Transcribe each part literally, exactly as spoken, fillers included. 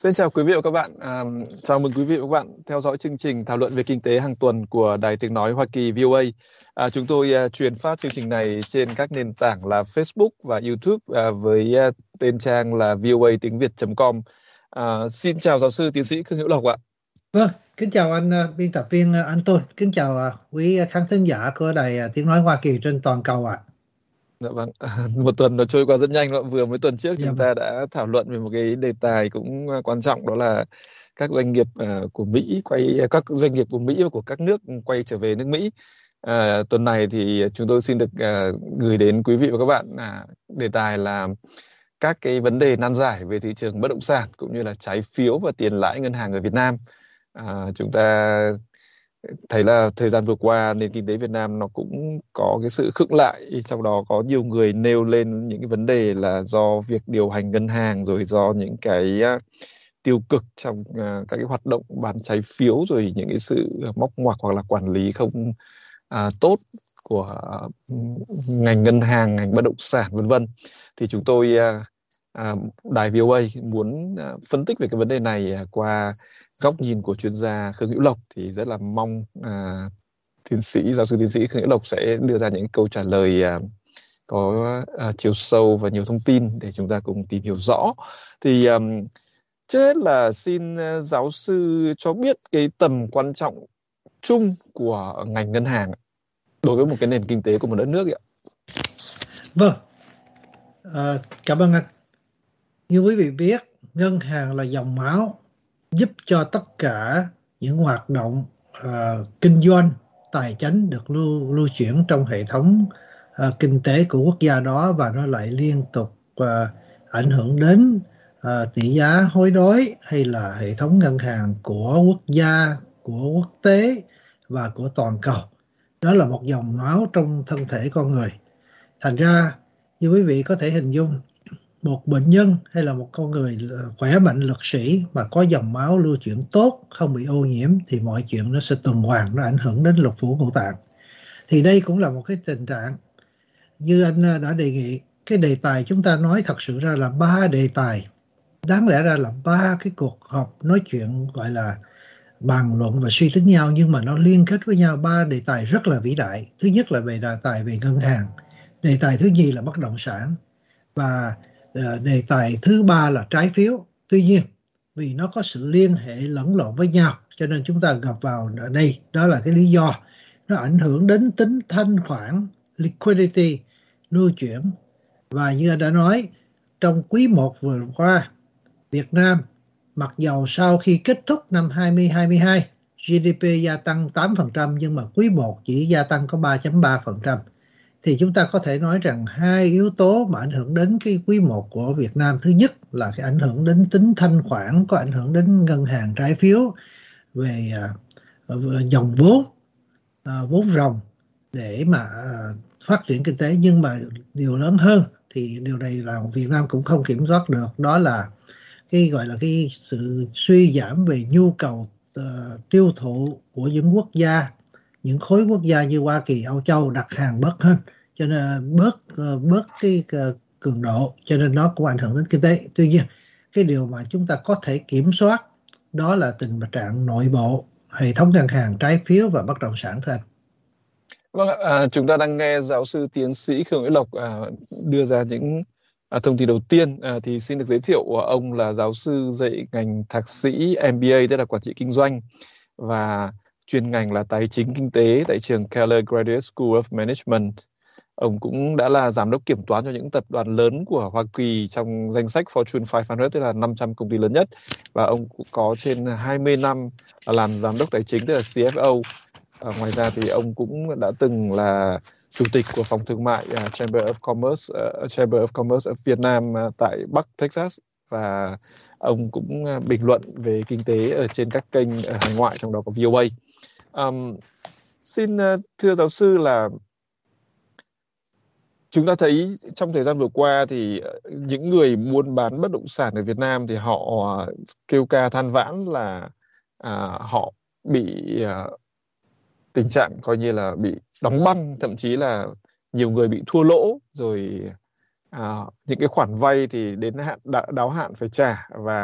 Xin chào quý vị và các bạn. À, chào mừng quý vị và các bạn theo dõi chương trình thảo luận về kinh tế hàng tuần của Đài Tiếng Nói Hoa Kỳ vê o a. À, chúng tôi à, truyền phát chương trình này trên các nền tảng là Facebook và YouTube à, với à, tên trang là voa tiếng việt chấm com. À, xin chào giáo sư tiến sĩ Khương Hữu Lộc ạ. Vâng, kính chào anh uh, biên tập viên uh, Anton, kính chào uh, quý khán thính giả của Đài uh, Tiếng Nói Hoa Kỳ trên toàn cầu ạ. Dạ vâng, một tuần nó trôi qua rất nhanh. Vừa mới tuần trước Dạ chúng vâng. ta đã thảo luận về một cái đề tài cũng quan trọng, đó là các doanh nghiệp uh, của Mỹ quay các doanh nghiệp của Mỹ và của các nước quay trở về nước Mỹ. À, tuần này thì chúng tôi xin được uh, gửi đến quý vị và các bạn uh, đề tài là các cái vấn đề nan giải về thị trường bất động sản cũng như là trái phiếu và tiền lãi ngân hàng ở Việt Nam. À, chúng ta thấy là thời gian vừa qua nền kinh tế Việt Nam nó cũng có cái sự khựng lại, trong đó có nhiều người nêu lên những cái vấn đề là do việc điều hành ngân hàng, rồi do những cái uh, tiêu cực trong uh, các cái hoạt động bán trái phiếu, rồi những cái sự móc ngoặc hoặc là quản lý không uh, tốt của uh, ngành ngân hàng, ngành bất động sản vân vân. Thì chúng tôi uh, uh, đài vê o a muốn uh, phân tích về cái vấn đề này uh, qua góc nhìn của chuyên gia Khương Hữu Lộc, thì rất là mong à, tiến sĩ giáo sư tiến sĩ Khương Hữu Lộc sẽ đưa ra những câu trả lời à, có à, chiều sâu và nhiều thông tin để chúng ta cùng tìm hiểu rõ. Thì um, trước hết là xin uh, giáo sư cho biết cái tầm quan trọng chung của ngành ngân hàng đối với một cái nền kinh tế của một đất nước ạ. Vâng, à, cảm ơn anh. Như quý vị biết, ngân hàng là dòng máu giúp cho tất cả những hoạt động uh, kinh doanh, tài chính được lưu, lưu chuyển trong hệ thống uh, kinh tế của quốc gia đó, và nó lại liên tục uh, ảnh hưởng đến uh, tỷ giá hối đoái hay là hệ thống ngân hàng của quốc gia, của quốc tế và của toàn cầu. Đó là một dòng máu trong thân thể con người. Thành ra, như quý vị có thể hình dung, một bệnh nhân hay là một con người khỏe mạnh lực sĩ mà có dòng máu lưu chuyển tốt, không bị ô nhiễm, thì mọi chuyện nó sẽ tuần hoàn, nó ảnh hưởng đến lục phủ ngũ tạng. Thì đây cũng là một cái tình trạng như anh đã đề nghị. Cái đề tài chúng ta nói thật sự ra là ba đề tài, đáng lẽ ra là ba cái cuộc họp nói chuyện gọi là bàn luận và suy tính nhau, nhưng mà nó liên kết với nhau. Ba đề tài rất là vĩ đại. Thứ nhất là về đề tài về ngân hàng, đề tài thứ nhì là bất động sản, và đề tài thứ ba là trái phiếu. Tuy nhiên, vì nó có sự liên hệ lẫn lộn với nhau, cho nên chúng ta gặp vào ở đây. Đó là cái lý do nó ảnh hưởng đến tính thanh khoản, liquidity, lưu chuyển. Và như anh đã nói, trong quý một vừa qua, Việt Nam mặc dầu sau khi kết thúc năm hai không hai hai, giê đê pê gia tăng tám phần trăm, nhưng mà quý một chỉ gia tăng có ba phẩy ba phần trăm. Thì chúng ta có thể nói rằng hai yếu tố mà ảnh hưởng đến cái quý một của Việt Nam. Thứ nhất là cái ảnh hưởng đến tính thanh khoản, có ảnh hưởng đến ngân hàng, trái phiếu, về uh, dòng vốn, uh, vốn ròng để mà uh, phát triển kinh tế. Nhưng mà điều lớn hơn, thì điều này là Việt Nam cũng không kiểm soát được, đó là cái gọi là cái sự suy giảm về nhu cầu uh, tiêu thụ của những quốc gia, những khối quốc gia như Hoa Kỳ, Âu Châu đặt hàng bớt hơn, cho nên bớt bớt cái cường độ, cho nên nó cũng ảnh hưởng đến kinh tế. Tuy nhiên, cái điều mà chúng ta có thể kiểm soát đó là tình trạng nội bộ, hệ thống ngân hàng, trái phiếu và bất động sản thôi anh. Vâng, à, chúng ta đang nghe giáo sư tiến sĩ Khương Hữu Lộc à, đưa ra những à, thông tin đầu tiên. À, thì xin được giới thiệu, ông là giáo sư dạy ngành thạc sĩ em bê a, tức là quản trị kinh doanh, và chuyên ngành là tài chính kinh tế tại trường Keller Graduate School of Management. Ông cũng đã là giám đốc kiểm toán cho những tập đoàn lớn của Hoa Kỳ trong danh sách Fortune năm trăm, tức là năm trăm công ty lớn nhất. Và ông cũng có trên hai mươi năm làm giám đốc tài chính, tức là xê ép ô. À, ngoài ra thì ông cũng đã từng là chủ tịch của phòng thương mại uh, Chamber of Commerce, uh, Chamber of Commerce of Vietnam uh, tại Bắc Texas. Và ông cũng uh, bình luận về kinh tế ở trên các kênh ở hải ngoại, trong đó có vê o a. Um, xin uh, thưa giáo sư là chúng ta thấy trong thời gian vừa qua thì những người buôn bán bất động sản ở Việt Nam thì họ kêu ca than vãn là à, họ bị à, tình trạng coi như là bị đóng băng, thậm chí là nhiều người bị thua lỗ, rồi à, những cái khoản vay thì đến hạn đáo hạn phải trả, và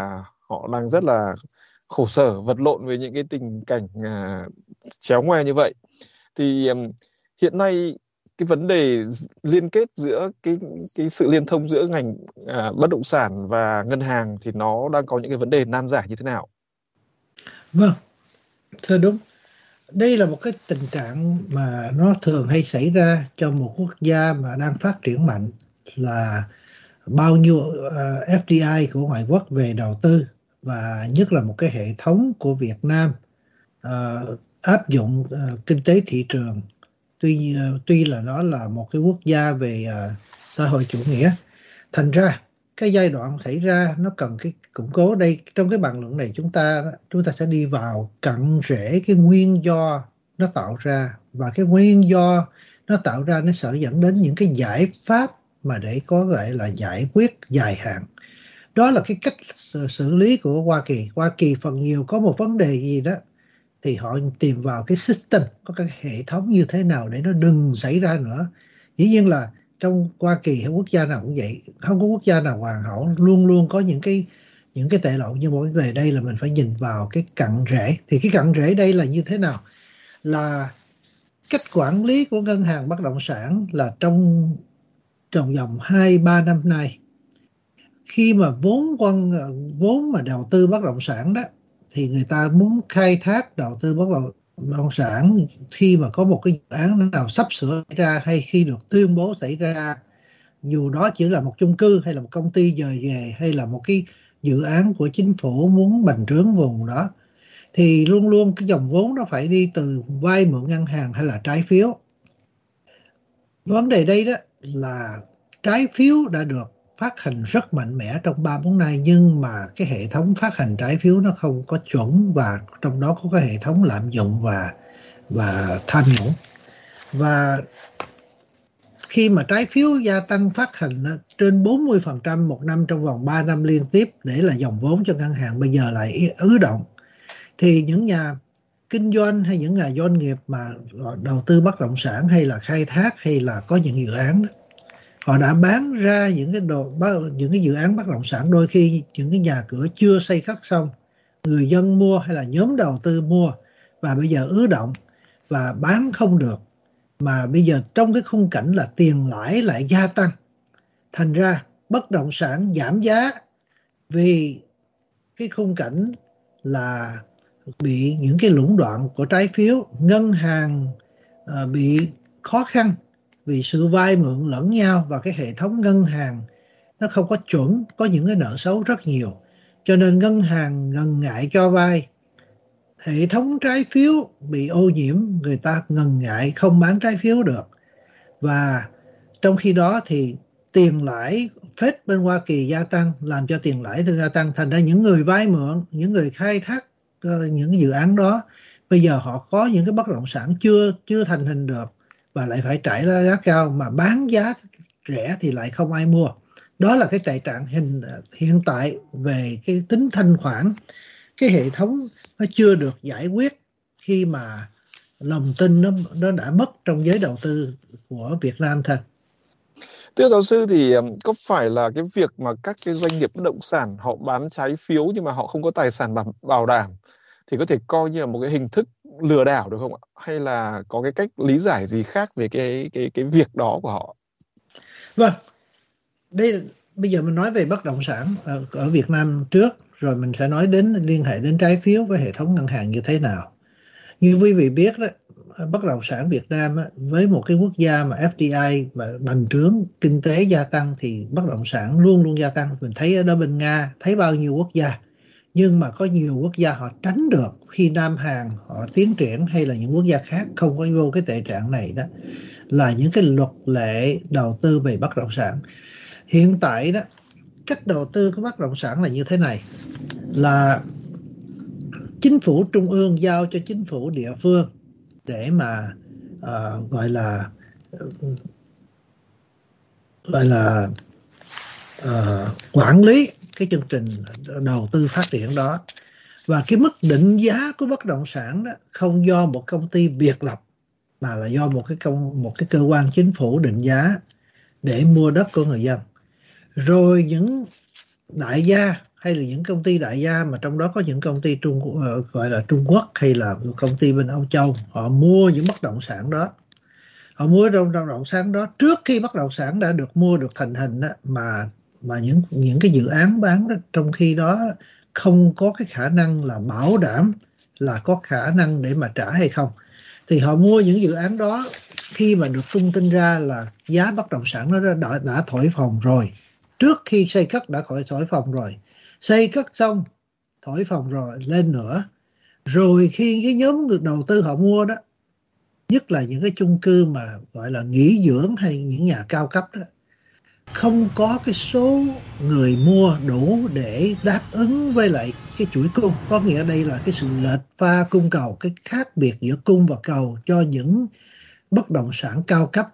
họ đang rất là khổ sở, vật lộn với những cái tình cảnh à, chéo ngoe như vậy. Thì um, hiện nay cái vấn đề liên kết giữa cái cái sự liên thông giữa ngành à, bất động sản và ngân hàng thì nó đang có những cái vấn đề nan giải như thế nào? Vâng, thưa đúng. Đây là một cái tình trạng mà nó thường hay xảy ra trong một quốc gia mà đang phát triển mạnh, là bao nhiêu ờ, ép đê i của ngoại quốc về đầu tư, và nhất là một cái hệ thống của Việt Nam ờ, áp dụng ờ, kinh tế thị trường. Tuy ờ, tuy là nó là một cái quốc gia về ờ, xã hội chủ nghĩa, thành ra cái giai đoạn xảy ra nó cần cái củng cố. Đây, trong cái bàn luận này chúng ta chúng ta sẽ đi vào cặn rễ cái nguyên do nó tạo ra, và cái nguyên do nó tạo ra nó sẽ dẫn đến những cái giải pháp mà để có gọi là giải quyết dài hạn. Đó là cái cách xử xử lý của Hoa Kỳ. Hoa Kỳ phần nhiều có một vấn đề gì đó thì họ tìm vào cái system, có cái hệ thống như thế nào để nó đừng xảy ra nữa. Dĩ nhiên là trong Hoa Kỳ hay quốc gia nào cũng vậy, không có quốc gia nào hoàn hảo, luôn luôn có những cái những cái tệ lộ. Nhưng mà vấn đề đây là mình phải nhìn vào cái cặn rễ. Thì cái cặn rễ đây là như thế nào? Là cách quản lý của ngân hàng bất động sản là trong trong vòng hai ba năm nay, khi mà vốn quân vốn mà đầu tư bất động sản đó, thì người ta muốn khai thác đầu tư bất động bất động sản khi mà có một cái dự án nào sắp sửa xảy ra, hay khi được tuyên bố xảy ra, dù đó chỉ là một chung cư hay là một công ty dời về hay là một cái dự án của chính phủ muốn bành trướng vùng đó, thì luôn luôn cái dòng vốn nó phải đi từ vay mượn ngân hàng hay là trái phiếu. Vấn đề đây đó là trái phiếu đã được phát hành rất mạnh mẽ trong ba bốn năm, nhưng mà cái hệ thống phát hành trái phiếu nó không có chuẩn, và trong đó có cái hệ thống lạm dụng và và tham nhũng. Và khi mà trái phiếu gia tăng phát hành trên bốn mươi phần trăm một năm trong vòng ba năm liên tiếp để là dòng vốn cho ngân hàng bây giờ lại ứ động, thì những nhà kinh doanh hay những nhà doanh nghiệp mà đầu tư bất động sản hay là khai thác hay là có những dự án đó, họ đã bán ra những cái đồ những cái dự án bất động sản, đôi khi những cái nhà cửa chưa xây cất xong, người dân mua hay là nhóm đầu tư mua, và bây giờ ứ động và bán không được. Mà bây giờ trong cái khung cảnh là tiền lãi lại gia tăng, thành ra bất động sản giảm giá vì cái khung cảnh là bị những cái lũng đoạn của trái phiếu. Ngân hàng uh, bị khó khăn vì sự vay mượn lẫn nhau, và cái hệ thống ngân hàng nó không có chuẩn, có những cái nợ xấu rất nhiều, cho nên ngân hàng ngần ngại cho vay. Hệ thống trái phiếu bị ô nhiễm, người ta ngần ngại không bán trái phiếu được. Và trong khi đó thì tiền lãi Fed bên Hoa Kỳ gia tăng, làm cho tiền lãi gia tăng, thành ra những người vay mượn, những người khai thác uh, những cái dự án đó, bây giờ họ có những cái bất động sản chưa chưa thành hình được và lại phải trải ra giá cao, mà bán giá rẻ thì lại không ai mua. Đó là cái tình trạng hình hiện tại về cái tính thanh khoản. Cái hệ thống nó chưa được giải quyết khi mà lòng tin nó nó đã mất trong giới đầu tư của Việt Nam thật. Thưa giáo sư, thì um, có phải là cái việc mà các cái doanh nghiệp bất động sản họ bán trái phiếu nhưng mà họ không có tài sản bảo, bảo đảm thì có thể coi như là một cái hình thức lừa đảo được không ạ? Hay là có cái cách lý giải gì khác về cái cái cái việc đó của họ? Vâng, đây bây giờ mình nói về bất động sản ở, ở Việt Nam trước, rồi mình sẽ nói đến liên hệ đến trái phiếu với hệ thống ngân hàng như thế nào. Như quý vị biết đó, bất động sản Việt Nam á, với một cái quốc gia mà ép đê i và bành trướng kinh tế gia tăng thì bất động sản luôn luôn gia tăng. Mình thấy ở đó bên Nga, thấy bao nhiêu quốc gia, nhưng mà có nhiều quốc gia họ tránh được khi Nam Hàn họ tiến triển, hay là những quốc gia khác không có vô cái tệ trạng này đó, là những cái luật lệ đầu tư về bất động sản. Hiện tại đó, cách đầu tư của bất động sản là như thế này, là chính phủ trung ương giao cho chính phủ địa phương để mà uh, gọi là gọi là uh, quản lý cái chương trình đầu tư phát triển đó. Và cái mức định giá của bất động sản đó không do một công ty biệt lập, mà là do một cái công một cái cơ quan chính phủ định giá để mua đất của người dân. Rồi những đại gia hay là những công ty đại gia, mà trong đó có những công ty Trung uh, gọi là Trung Quốc hay là công ty bên Âu Châu, họ mua những bất động sản đó, họ mua trong bất động sản đó trước khi bất động sản đã được mua được thành hình đó, mà mà những những cái dự án bán đó, trong khi đó không có cái khả năng là bảo đảm là có khả năng để mà trả hay không, thì họ mua những dự án đó khi mà được tung tin ra là giá bất động sản nó đã, đã thổi phồng rồi, trước khi xây cất đã khỏi thổi phồng rồi, xây cất xong thổi phồng rồi lên nữa, rồi khi cái nhóm người đầu tư họ mua đó, nhất là những cái chung cư mà gọi là nghỉ dưỡng hay những nhà cao cấp đó, không có cái số người mua đủ để đáp ứng với lại cái chuỗi cung, có nghĩa đây là cái sự lệch pha cung cầu, cái khác biệt giữa cung và cầu cho những bất động sản cao cấp.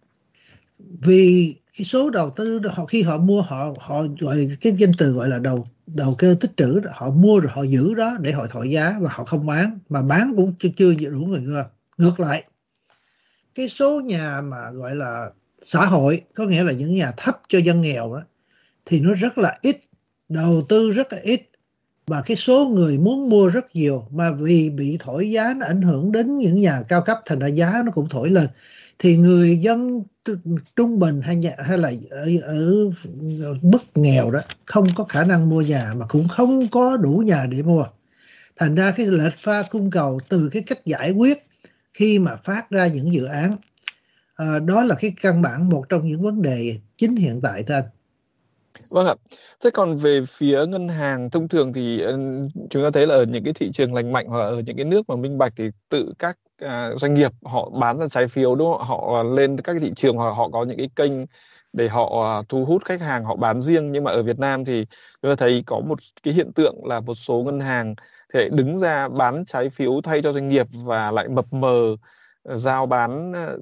Vì cái số đầu tư họ khi họ mua, họ họ gọi cái danh từ gọi là đầu đầu cơ tích trữ, họ mua rồi họ giữ đó để họ thổi giá và họ không bán, mà bán cũng chưa, chưa đủ người mua. Ngược lại, cái số nhà mà gọi là xã hội, có nghĩa là những nhà thấp cho dân nghèo đó, thì nó rất là ít, đầu tư rất là ít, và cái số người muốn mua rất nhiều, mà vì bị thổi giá nó ảnh hưởng đến những nhà cao cấp, thành ra giá nó cũng thổi lên, thì người dân trung bình hay nhà, hay là ở, ở mức nghèo đó không có khả năng mua nhà, mà cũng không có đủ nhà để mua, thành ra cái lệch pha cung cầu từ cái cách giải quyết khi mà phát ra những dự án, à, đó là cái căn bản, một trong những vấn đề chính hiện tại thưa anh. Vâng ạ. Thế còn về phía ngân hàng, thông thường thì uh, chúng ta thấy là ở những cái thị trường lành mạnh hoặc ở những cái nước mà minh bạch thì tự các uh, doanh nghiệp họ bán ra trái phiếu, đúng không? Họ lên các cái thị trường hoặc họ có những cái kênh để họ uh, thu hút khách hàng, họ bán riêng. Nhưng mà ở Việt Nam thì chúng ta thấy có một cái hiện tượng là một số ngân hàng thì lại đứng ra bán trái phiếu thay cho doanh nghiệp và lại mập mờ uh, giao bán uh,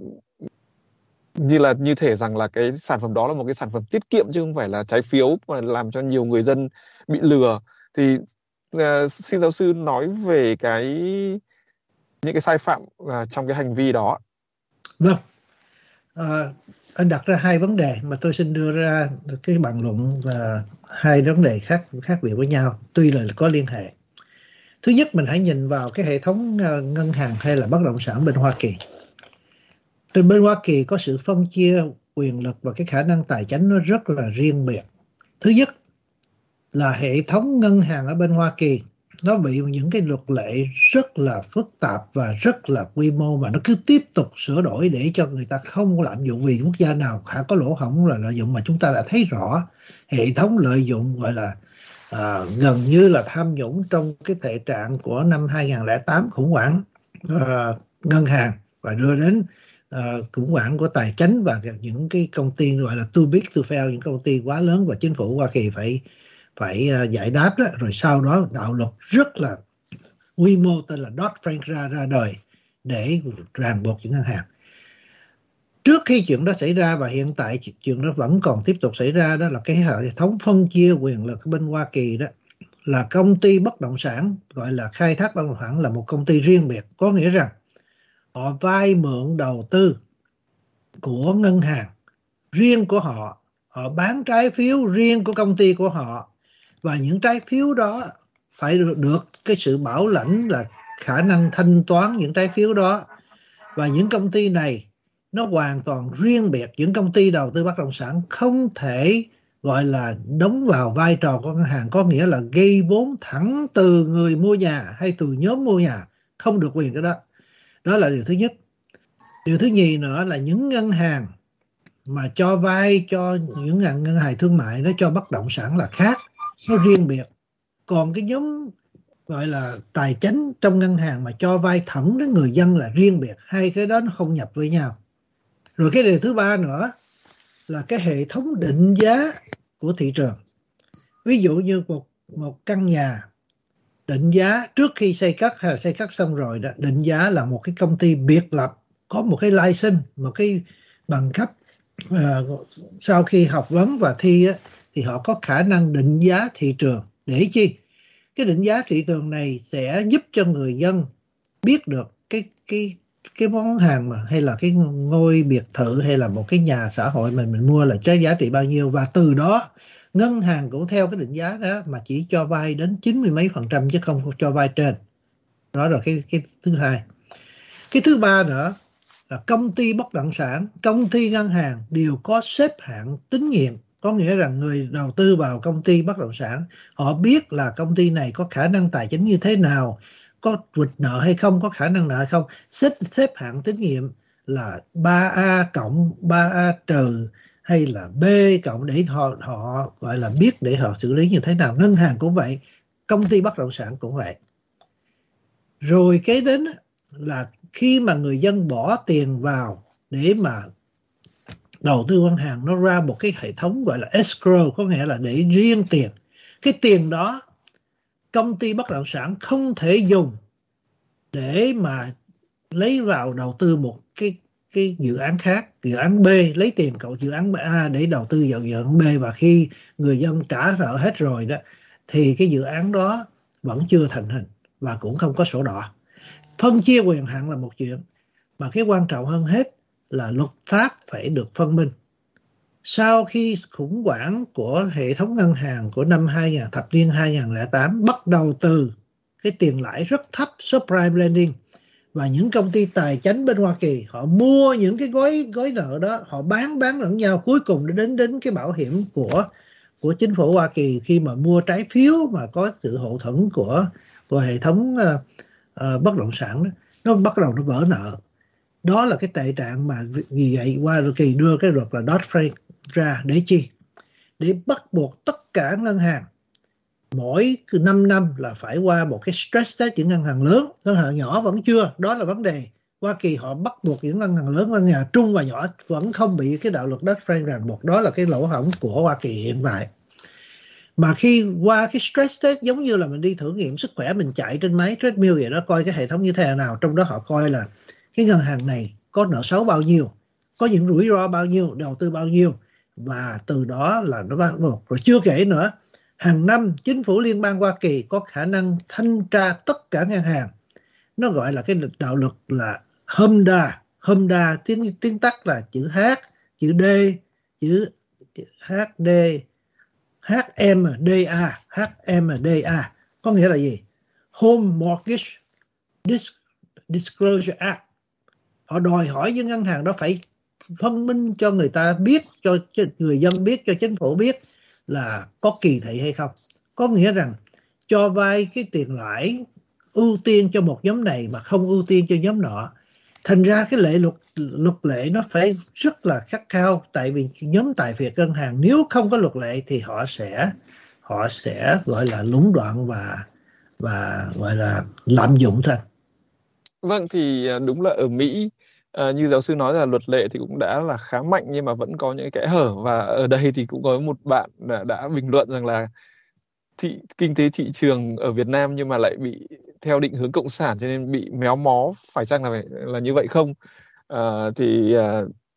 như là như thể rằng là cái sản phẩm đó là một cái sản phẩm tiết kiệm chứ không phải là trái phiếu, mà làm cho nhiều người dân bị lừa. Thì uh, xin giáo sư nói về cái những cái sai phạm uh, trong cái hành vi đó. Vâng, à, anh đặt ra hai vấn đề mà tôi xin đưa ra cái bàn luận, và hai vấn đề khác khác biệt với nhau, tuy là có liên hệ. Thứ nhất, mình hãy nhìn vào cái hệ thống uh, ngân hàng hay là bất động sản bên Hoa Kỳ. Trên bên Hoa Kỳ có sự phân chia quyền lực và cái khả năng tài chính nó rất là riêng biệt. Thứ nhất là hệ thống ngân hàng ở bên Hoa Kỳ nó bị những cái luật lệ rất là phức tạp và rất là quy mô, mà nó cứ tiếp tục sửa đổi để cho người ta không lạm dụng, vì quốc gia nào khả có lỗ hổng là lợi dụng, mà chúng ta đã thấy rõ hệ thống lợi dụng gọi là à, gần như là tham nhũng trong cái tệ trạng của năm hai không không tám, khủng hoảng à, ngân hàng, và đưa đến Uh, khủng hoảng của tài chính và những cái công ty gọi là too big to fail, những công ty quá lớn và chính phủ Hoa Kỳ phải phải uh, giải đáp đó. Rồi sau đó đạo luật rất là quy mô tên là Dodd-Frank ra ra đời để ràng buộc những ngân hàng. Trước khi chuyện đó xảy ra, và hiện tại chuyện đó vẫn còn tiếp tục xảy ra, đó là cái hệ thống phân chia quyền lực bên Hoa Kỳ đó, là công ty bất động sản gọi là khai thác bất động sản là một công ty riêng biệt, có nghĩa rằng họ vay mượn đầu tư của ngân hàng riêng của họ, họ bán trái phiếu riêng của công ty của họ, và những trái phiếu đó phải được, được cái sự bảo lãnh là khả năng thanh toán những trái phiếu đó. Và những công ty này nó hoàn toàn riêng biệt, những công ty đầu tư bất động sản không thể gọi là đóng vào vai trò của ngân hàng, có nghĩa là gây vốn thẳng từ người mua nhà hay từ nhóm mua nhà, không được quyền cái đó. Đó là điều thứ nhất. Điều thứ nhì nữa là những ngân hàng mà cho vay cho những ngân hàng thương mại, nó cho bất động sản là khác, nó riêng biệt. Còn cái nhóm gọi là tài chính trong ngân hàng mà cho vay thẳng đến người dân là riêng biệt, hai cái đó nó không nhập với nhau. Rồi cái điều thứ ba nữa là cái hệ thống định giá của thị trường. Ví dụ như một, một căn nhà định giá trước khi xây cất hay là xây cất xong rồi đó, định giá là một cái công ty biệt lập, có một cái license, một cái bằng cấp, uh, sau khi học vấn và thi á, thì họ có khả năng định giá thị trường. Để chi? Cái định giá thị trường này sẽ giúp cho người dân biết được cái cái cái món hàng mà hay là cái ngôi biệt thự hay là một cái nhà xã hội mình mình mua là trái giá trị bao nhiêu, và từ đó Ngân hàng cũng theo cái định giá đó mà chỉ cho vay đến chín mươi mấy phần trăm chứ không cho vay trên. Đó là cái cái thứ hai. Cái thứ ba nữa là công ty bất động sản, công ty ngân hàng đều có xếp hạng tín nhiệm. Có nghĩa rằng người đầu tư vào công ty bất động sản, họ biết là công ty này có khả năng tài chính như thế nào, có vượt nợ hay không, có khả năng nợ hay không. Xếp, xếp hạng tín nhiệm là ba A cộng, ba A trừ hay là B cộng để họ, họ gọi là biết để họ xử lý như thế nào. Ngân hàng cũng vậy, công ty bất động sản cũng vậy. Rồi cái đến là khi mà người dân bỏ tiền vào để mà đầu tư ngân hàng, nó ra một cái hệ thống gọi là escrow, có nghĩa là để riêng tiền. Cái tiền đó công ty bất động sản không thể dùng để mà lấy vào đầu tư một cái cái dự án khác, dự án B, lấy tiền cậu dự án A để đầu tư vào dự án B, và khi người dân trả nợ hết rồi đó thì cái dự án đó vẫn chưa thành hình và cũng không có sổ đỏ. Phân chia quyền hạn là một chuyện, mà cái quan trọng hơn hết là luật pháp phải được phân minh. Sau khi khủng hoảng của hệ thống ngân hàng của năm hai nghìn, thập niên hai nghìn không trăm lẻ tám, bắt đầu từ cái tiền lãi rất thấp, subprime lending, và những công ty tài chính bên Hoa Kỳ họ mua những cái gói gói nợ đó, họ bán bán lẫn nhau, cuối cùng đến đến cái bảo hiểm của của chính phủ Hoa Kỳ khi mà mua trái phiếu mà có sự hậu thuẫn của của hệ thống uh, uh, bất động sản đó, nó bắt đầu nó vỡ nợ. Đó là cái tệ trạng mà vì vậy Hoa Kỳ đưa cái luật là Dodd-Frank ra để chi? Để bắt buộc tất cả ngân hàng mỗi năm năm là phải qua một cái stress test. Những ngân hàng lớn, ngân hàng nhỏ vẫn chưa, đó là vấn đề. Hoa Kỳ họ bắt buộc những ngân hàng lớn, ngân hàng trung và nhỏ vẫn không bị cái đạo luật Dodd-Frank ràng buộc. Đó là cái lỗ hổng của Hoa Kỳ hiện tại. Mà khi qua cái stress test giống như là mình đi thử nghiệm sức khỏe, mình chạy trên máy treadmill vậy đó, coi cái hệ thống như thế nào. Trong đó họ coi là cái ngân hàng này có nợ xấu bao nhiêu, có những rủi ro bao nhiêu, đầu tư bao nhiêu, và từ đó là nó bắt buộc. Rồi chưa kể nữa, hàng năm chính phủ liên bang Hoa Kỳ có khả năng thanh tra tất cả ngân hàng. Nó gọi là cái đạo luật là HMDA. HMDA tiếng tiếng tắt là chữ H, chữ D, chữ H D, H M D A, H M D A. Có nghĩa là gì? Home Mortgage Disclosure Act. Họ đòi hỏi với ngân hàng đó phải phân minh cho người ta biết, cho người dân biết, cho chính phủ biết là có kỳ thị hay không. Có nghĩa rằng cho vay cái tiền lãi ưu tiên cho một nhóm này mà không ưu tiên cho nhóm nọ. Thành ra cái lệ luật luật lệ nó phải rất là khắt khe, tại vì nhóm tài phiệt ngân hàng nếu không có luật lệ thì họ sẽ họ sẽ gọi là lũng đoạn và và gọi là lạm dụng thôi. Vâng, thì đúng là ở Mỹ, à, như giáo sư nói là luật lệ thì cũng đã là khá mạnh nhưng mà vẫn có những kẽ hở, và ở đây thì cũng có một bạn đã, đã bình luận rằng là thị kinh tế thị trường ở Việt Nam nhưng mà lại bị theo định hướng cộng sản cho nên bị méo mó, phải chăng là là như vậy không? À, thì à,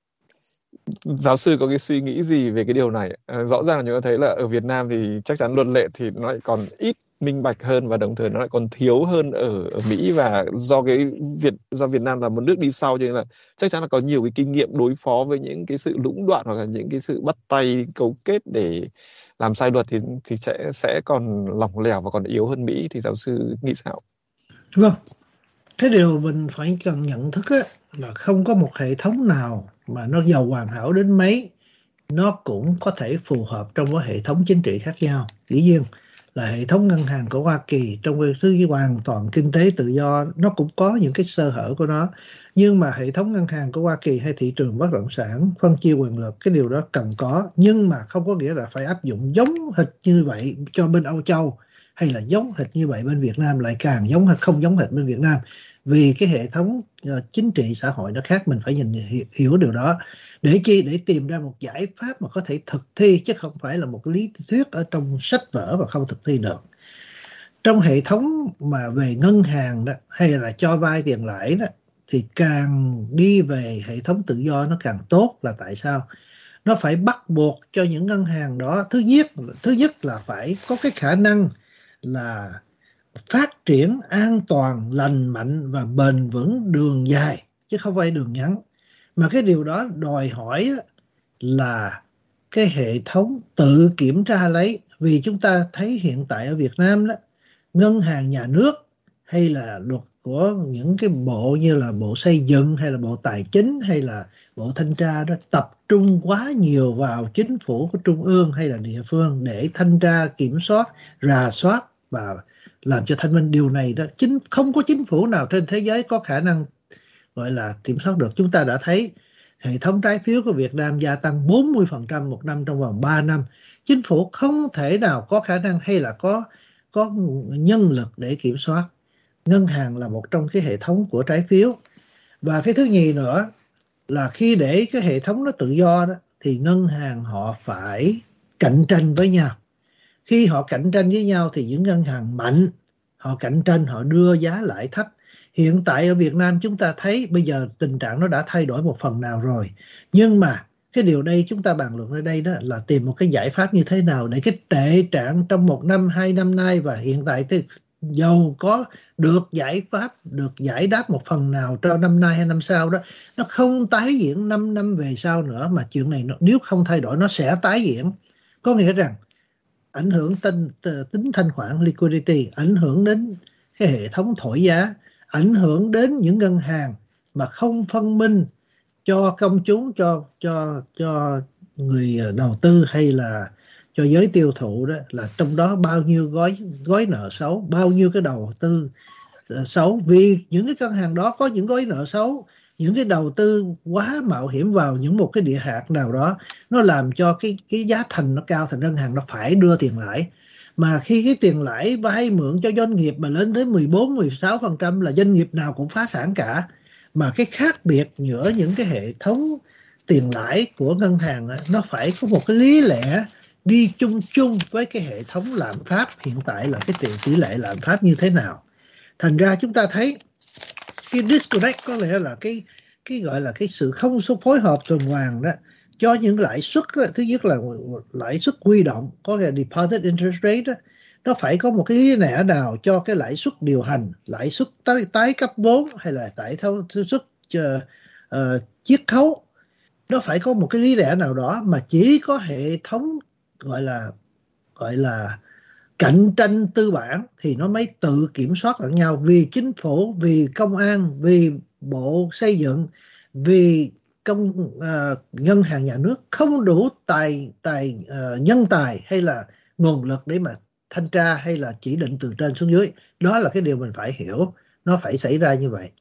giáo sư có cái suy nghĩ gì về cái điều này? À, rõ ràng là chúng ta thấy là ở Việt Nam thì chắc chắn luật lệ thì nó lại còn ít minh bạch hơn và đồng thời nó lại còn thiếu hơn ở, ở Mỹ, và do cái Việt do Việt Nam là một nước đi sau cho nên là chắc chắn là có nhiều cái kinh nghiệm đối phó với những cái sự lũng đoạn hoặc là những cái sự bắt tay cấu kết để làm sai luật thì thì sẽ sẽ còn lỏng lẻo và còn yếu hơn Mỹ. Thì giáo sư nghĩ sao? Vâng, cái điều mình phải cần nhận thức á, là không có một hệ thống nào mà nó giàu hoàn hảo đến mấy nó cũng có thể phù hợp trong một hệ thống chính trị khác nhau. Dĩ nhiên là hệ thống ngân hàng của Hoa Kỳ trong cái thứ hoàn toàn kinh tế tự do nó cũng có những cái sơ hở của nó, nhưng mà hệ thống ngân hàng của Hoa Kỳ hay thị trường bất động sản phân chia quyền lực, cái điều đó cần có, nhưng mà không có nghĩa là phải áp dụng giống hệt như vậy cho bên Âu Châu hay là giống hệt như vậy bên Việt Nam, lại càng giống hệt không giống hệt bên Việt Nam, vì cái hệ thống uh, chính trị xã hội nó khác. Mình phải nhìn hiểu điều đó để chi, để tìm ra một giải pháp mà có thể thực thi, chứ không phải là một lý thuyết ở trong sách vở và không thực thi được. Trong hệ thống mà về ngân hàng đó, hay là cho vay tiền lãi đó, thì càng đi về hệ thống tự do nó càng tốt. Là tại sao? Nó phải bắt buộc cho những ngân hàng đó, thứ nhất thứ nhất là phải có cái khả năng là phát triển an toàn, lành mạnh và bền vững đường dài, chứ không phải đường ngắn. Mà cái điều đó đòi hỏi là cái hệ thống tự kiểm tra lấy, vì chúng ta thấy hiện tại ở Việt Nam đó, ngân hàng nhà nước hay là luật của những cái bộ như là bộ xây dựng hay là bộ tài chính hay là bộ thanh tra đó tập trung quá nhiều vào chính phủ của trung ương hay là địa phương để thanh tra, kiểm soát, rà soát và làm cho thanh minh. Điều này đó, chính không có chính phủ nào trên thế giới có khả năng gọi là kiểm soát được. Chúng ta đã thấy hệ thống trái phiếu của Việt Nam gia tăng bốn mươi phần trăm một năm trong vòng ba năm. Chính phủ không thể nào có khả năng hay là có có nhân lực để kiểm soát. Ngân hàng là một trong cái hệ thống của trái phiếu. Và cái thứ nhì nữa là khi để cái hệ thống nó tự do đó, thì ngân hàng họ phải cạnh tranh với nhau. Khi họ cạnh tranh với nhau thì những ngân hàng mạnh họ cạnh tranh, họ đưa giá lãi thấp. Hiện tại ở Việt Nam chúng ta thấy bây giờ tình trạng nó đã thay đổi một phần nào rồi. Nhưng mà cái điều đây chúng ta bàn luận ở đây đó là tìm một cái giải pháp như thế nào để cái tệ trạng trong một năm, hai năm nay và hiện tại thì dầu có được giải pháp, được giải đáp một phần nào cho năm nay hay năm sau đó, nó không tái diễn năm năm về sau nữa, mà chuyện này nó, nếu không thay đổi nó sẽ tái diễn. Có nghĩa rằng ảnh hưởng tính, tính thanh khoản liquidity, ảnh hưởng đến cái hệ thống thổi giá, ảnh hưởng đến những ngân hàng mà không phân minh cho công chúng, cho cho cho người đầu tư hay là cho giới tiêu thụ đó, là trong đó bao nhiêu gói gói nợ xấu, bao nhiêu cái đầu tư xấu. Vì những cái ngân hàng đó có những gói nợ xấu, những cái đầu tư quá mạo hiểm vào những một cái địa hạt nào đó, nó làm cho cái cái giá thành nó cao, thành ngân hàng nó phải đưa tiền lãi. Mà khi cái tiền lãi vay mượn cho doanh nghiệp mà lên tới mười bốn, mười sáu phần trăm là doanh nghiệp nào cũng phá sản cả. Mà cái khác biệt giữa những cái hệ thống tiền lãi của ngân hàng đó, nó phải có một cái lý lẽ đi chung chung với cái hệ thống lạm phát hiện tại là cái tỷ, tỷ lệ lạm phát như thế nào. Thành ra chúng ta thấy cái disconnect có lẽ là cái cái gọi là cái sự không số phối hợp tuần hoàn đó, cho những lãi suất đó. Thứ nhất là lãi suất huy động, có nghĩa là deposit interest rate đó, nó phải có một cái lý lẽ nào cho cái lãi suất điều hành, lãi suất tái, tái cấp vốn hay là tái thâu suất uh, uh, chiết khấu. Nó phải có một cái lý lẽ nào đó, mà chỉ có hệ thống gọi là gọi là cạnh tranh tư bản thì nó mới tự kiểm soát lẫn nhau. Vì chính phủ, vì công an, vì bộ xây dựng, vì công uh, ngân hàng nhà nước không đủ tài tài uh, nhân tài hay là nguồn lực để mà thanh tra hay là chỉ định từ trên xuống dưới. Đó là cái điều mình phải hiểu, nó phải xảy ra như vậy.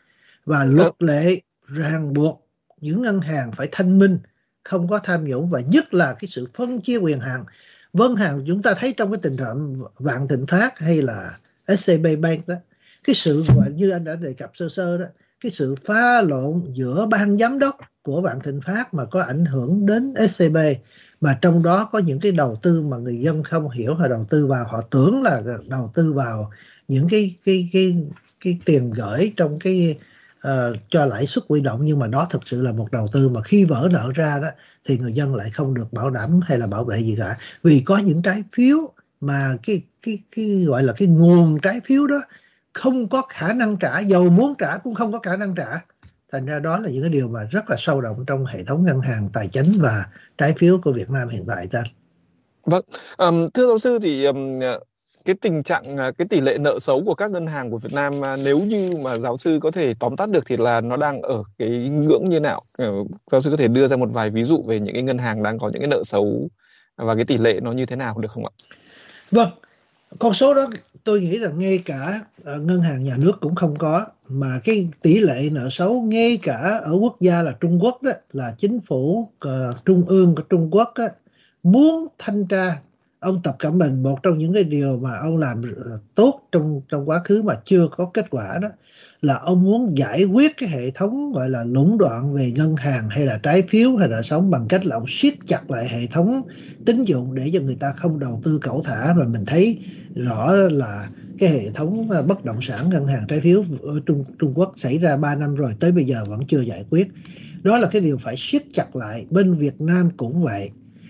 Và luật lệ ràng buộc những ngân hàng phải thanh minh, không có tham nhũng, và nhất là cái sự phân chia quyền hạn. Vân hàng chúng ta thấy trong cái tình trạng Vạn Thịnh Phát hay là ét xê bê Bank đó, cái sự gọi như anh đã đề cập sơ sơ đó, cái sự pha lộn giữa ban giám đốc của Vạn Thịnh Phát mà có ảnh hưởng đến ét xê bê, mà trong đó có những cái đầu tư mà người dân không hiểu, họ đầu tư vào, họ tưởng là đầu tư vào những cái cái cái cái tiền gửi trong cái uh, cho lãi suất huy động, nhưng mà đó thực sự là một đầu tư mà khi vỡ nợ ra đó thì người dân lại không được bảo đảm hay là bảo vệ gì cả. Vì có những trái phiếu mà cái cái cái gọi là cái nguồn trái phiếu đó không có khả năng trả, dầu muốn trả cũng không có khả năng trả. Thành ra đó là những cái điều mà rất là sâu động trong hệ thống ngân hàng, tài chính và trái phiếu của Việt Nam hiện tại. Ta. Vâng, um, thưa giáo sư thì um, cái tình trạng, cái tỷ lệ nợ xấu của các ngân hàng của Việt Nam, nếu như mà giáo sư có thể tóm tắt được thì là nó đang ở cái ngưỡng như nào? Giáo sư có thể đưa ra một vài ví dụ về những cái ngân hàng đang có những cái nợ xấu và cái tỷ lệ nó như thế nào được không ạ? Vâng, con số đó tôi nghĩ là ngay cả ngân hàng nhà nước cũng không có, mà cái tỷ lệ nợ xấu ngay cả ở quốc gia là Trung Quốc đó, là chính phủ uh, trung ương của Trung Quốc đó, muốn thanh tra. Ông Tập Cận Bình, một trong những cái điều mà ông làm tốt trong trong quá khứ mà chưa có kết quả đó là ông muốn giải quyết cái hệ thống gọi là lũng đoạn về ngân hàng hay là trái phiếu hay là sống bằng cách là ông siết chặt lại hệ thống tín dụng để cho người ta không đầu tư cẩu thả. Và mình thấy rõ là cái hệ thống bất động sản, ngân hàng, trái phiếu ở Trung, Trung Quốc xảy ra ba năm rồi, tới bây giờ vẫn chưa giải quyết. Đó là cái điều phải siết chặt lại. Bên Việt Nam cũng vậy.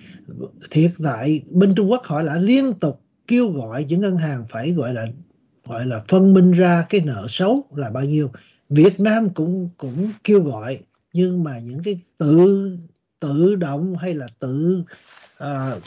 Thiệt tại bên Trung Quốc họ đã liên tục kêu gọi những ngân hàng phải gọi là gọi là phân minh ra cái nợ xấu là bao nhiêu. Việt Nam cũng cũng kêu gọi, nhưng mà những cái tự tự động hay là tự uh,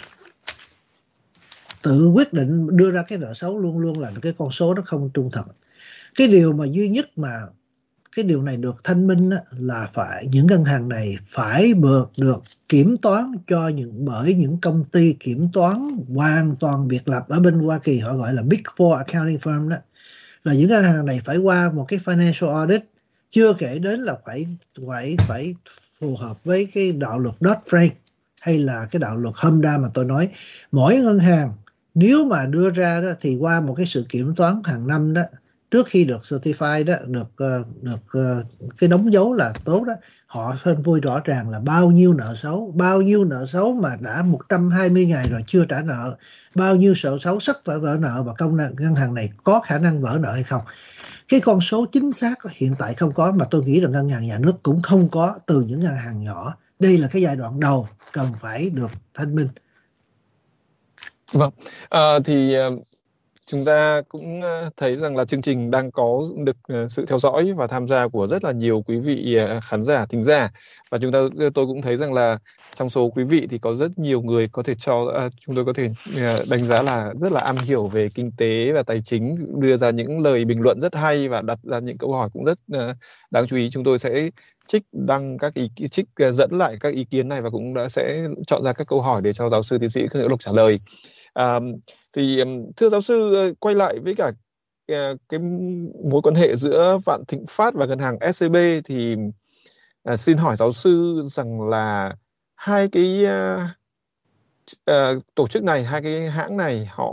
tự quyết định đưa ra cái nợ xấu luôn luôn là cái con số nó không trung thực. Cái điều mà duy nhất mà cái điều này được thanh minh á, là phải những ngân hàng này phải được được kiểm toán cho những bởi những công ty kiểm toán hoàn toàn biệt lập ở bên Hoa Kỳ, họ gọi là Big Four accounting firm đó, là những ngân hàng này phải qua một cái financial audit, chưa kể đến là phải phải phải phù hợp với cái đạo luật Dodd-Frank hay là cái đạo luật Hamda mà tôi nói. Mỗi ngân hàng nếu mà đưa ra đó thì qua một cái sự kiểm toán hàng năm đó, trước khi được certify đó, được được cái đóng dấu là tốt đó, họ phân vui rõ ràng là bao nhiêu nợ xấu, bao nhiêu nợ xấu mà đã một trăm hai mươi ngày rồi chưa trả nợ, bao nhiêu nợ xấu sắp phải vỡ nợ và công ngân hàng này có khả năng vỡ nợ hay không. Cái con số chính xác hiện tại không có, mà tôi nghĩ là ngân hàng nhà nước cũng không có từ những ngân hàng nhỏ. Đây là cái giai đoạn đầu cần phải được thanh minh. Vâng, à, thì chúng ta cũng thấy rằng là chương trình đang có được sự theo dõi và tham gia của rất là nhiều quý vị khán giả, thính giả. Và chúng ta tôi cũng thấy rằng là trong số quý vị thì có rất nhiều người có thể cho chúng tôi có thể đánh giá là rất là am hiểu về kinh tế và tài chính, đưa ra những lời bình luận rất hay và đặt ra những câu hỏi cũng rất đáng chú ý. Chúng tôi sẽ trích đăng các ý trích dẫn lại các ý kiến này và cũng đã sẽ chọn ra các câu hỏi để cho giáo sư tiến sĩ Khương Hữu Lộc trả lời. À, thì thưa giáo sư, quay lại với cả cái, cái mối quan hệ giữa Vạn Thịnh Phát và ngân hàng ét xê bê thì à, xin hỏi giáo sư rằng là hai cái à, à, tổ chức này, hai cái hãng này họ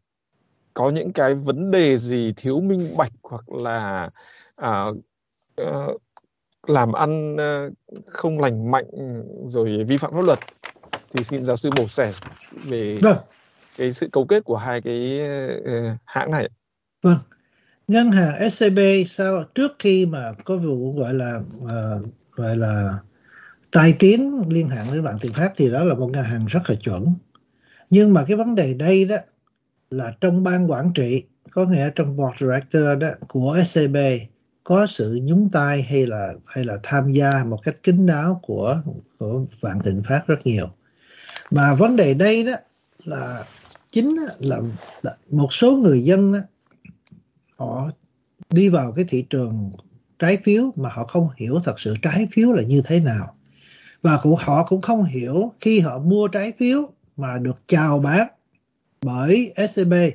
có những cái vấn đề gì thiếu minh bạch hoặc là à, à, làm ăn à, không lành mạnh rồi vi phạm pháp luật, thì xin giáo sư bổ sẻ về Vâng. cái sự cấu kết của hai cái uh, hãng này. Vâng, ngân hàng ét xê bê sau trước khi mà có vụ gọi là uh, gọi là tai tiếng liên hạn với Vạn Thịnh Phát thì đó là một ngân hàng rất là chuẩn. Nhưng mà cái vấn đề đây đó là trong ban quản trị, có nghĩa trong board director đó của ét xê bê có sự nhúng tay hay là hay là tham gia một cách kín đáo của của Vạn Thịnh Phát rất nhiều. Mà vấn đề đây đó là chính là, là một số người dân đó, họ đi vào cái thị trường trái phiếu mà họ không hiểu thật sự trái phiếu là như thế nào, và cũng họ cũng không hiểu khi họ mua trái phiếu mà được chào bán bởi ét xê bê,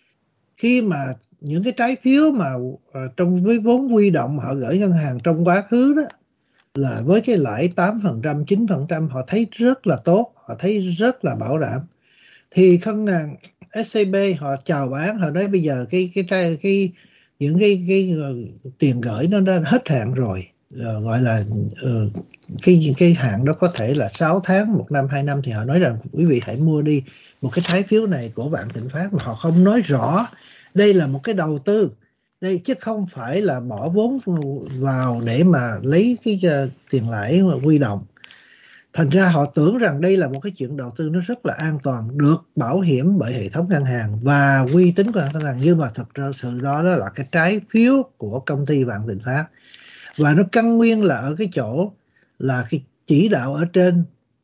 khi mà những cái trái phiếu mà uh, trong với vốn huy động mà họ gửi ngân hàng trong quá khứ đó là với cái lãi tám phần trăm, chín phần trăm, họ thấy rất là tốt, họ thấy rất là bảo đảm. Thì ngân hàng ét xê bê họ chào bán, họ nói bây giờ cái cái trái cái những cái cái, cái tiền gửi nó đã hết hạn rồi, uh, gọi là uh, cái cái hạn đó có thể là sáu tháng, một năm, hai năm, thì họ nói rằng quý vị hãy mua đi một cái trái phiếu này của Vạn Thịnh Phát, mà họ không nói rõ đây là một cái đầu tư đây chứ không phải là bỏ vốn vào để mà lấy cái uh, tiền lãi mà huy động. Thành ra họ tưởng rằng đây là một cái chuyện đầu tư nó rất là an toàn, được bảo hiểm bởi hệ thống ngân hàng và uy tín của ngân hàng, nhưng mà thật ra sự đó, đó là cái trái phiếu của công ty Vạn Thịnh Phát. Và nó căn nguyên là ở cái chỗ là cái chỉ đạo ở trên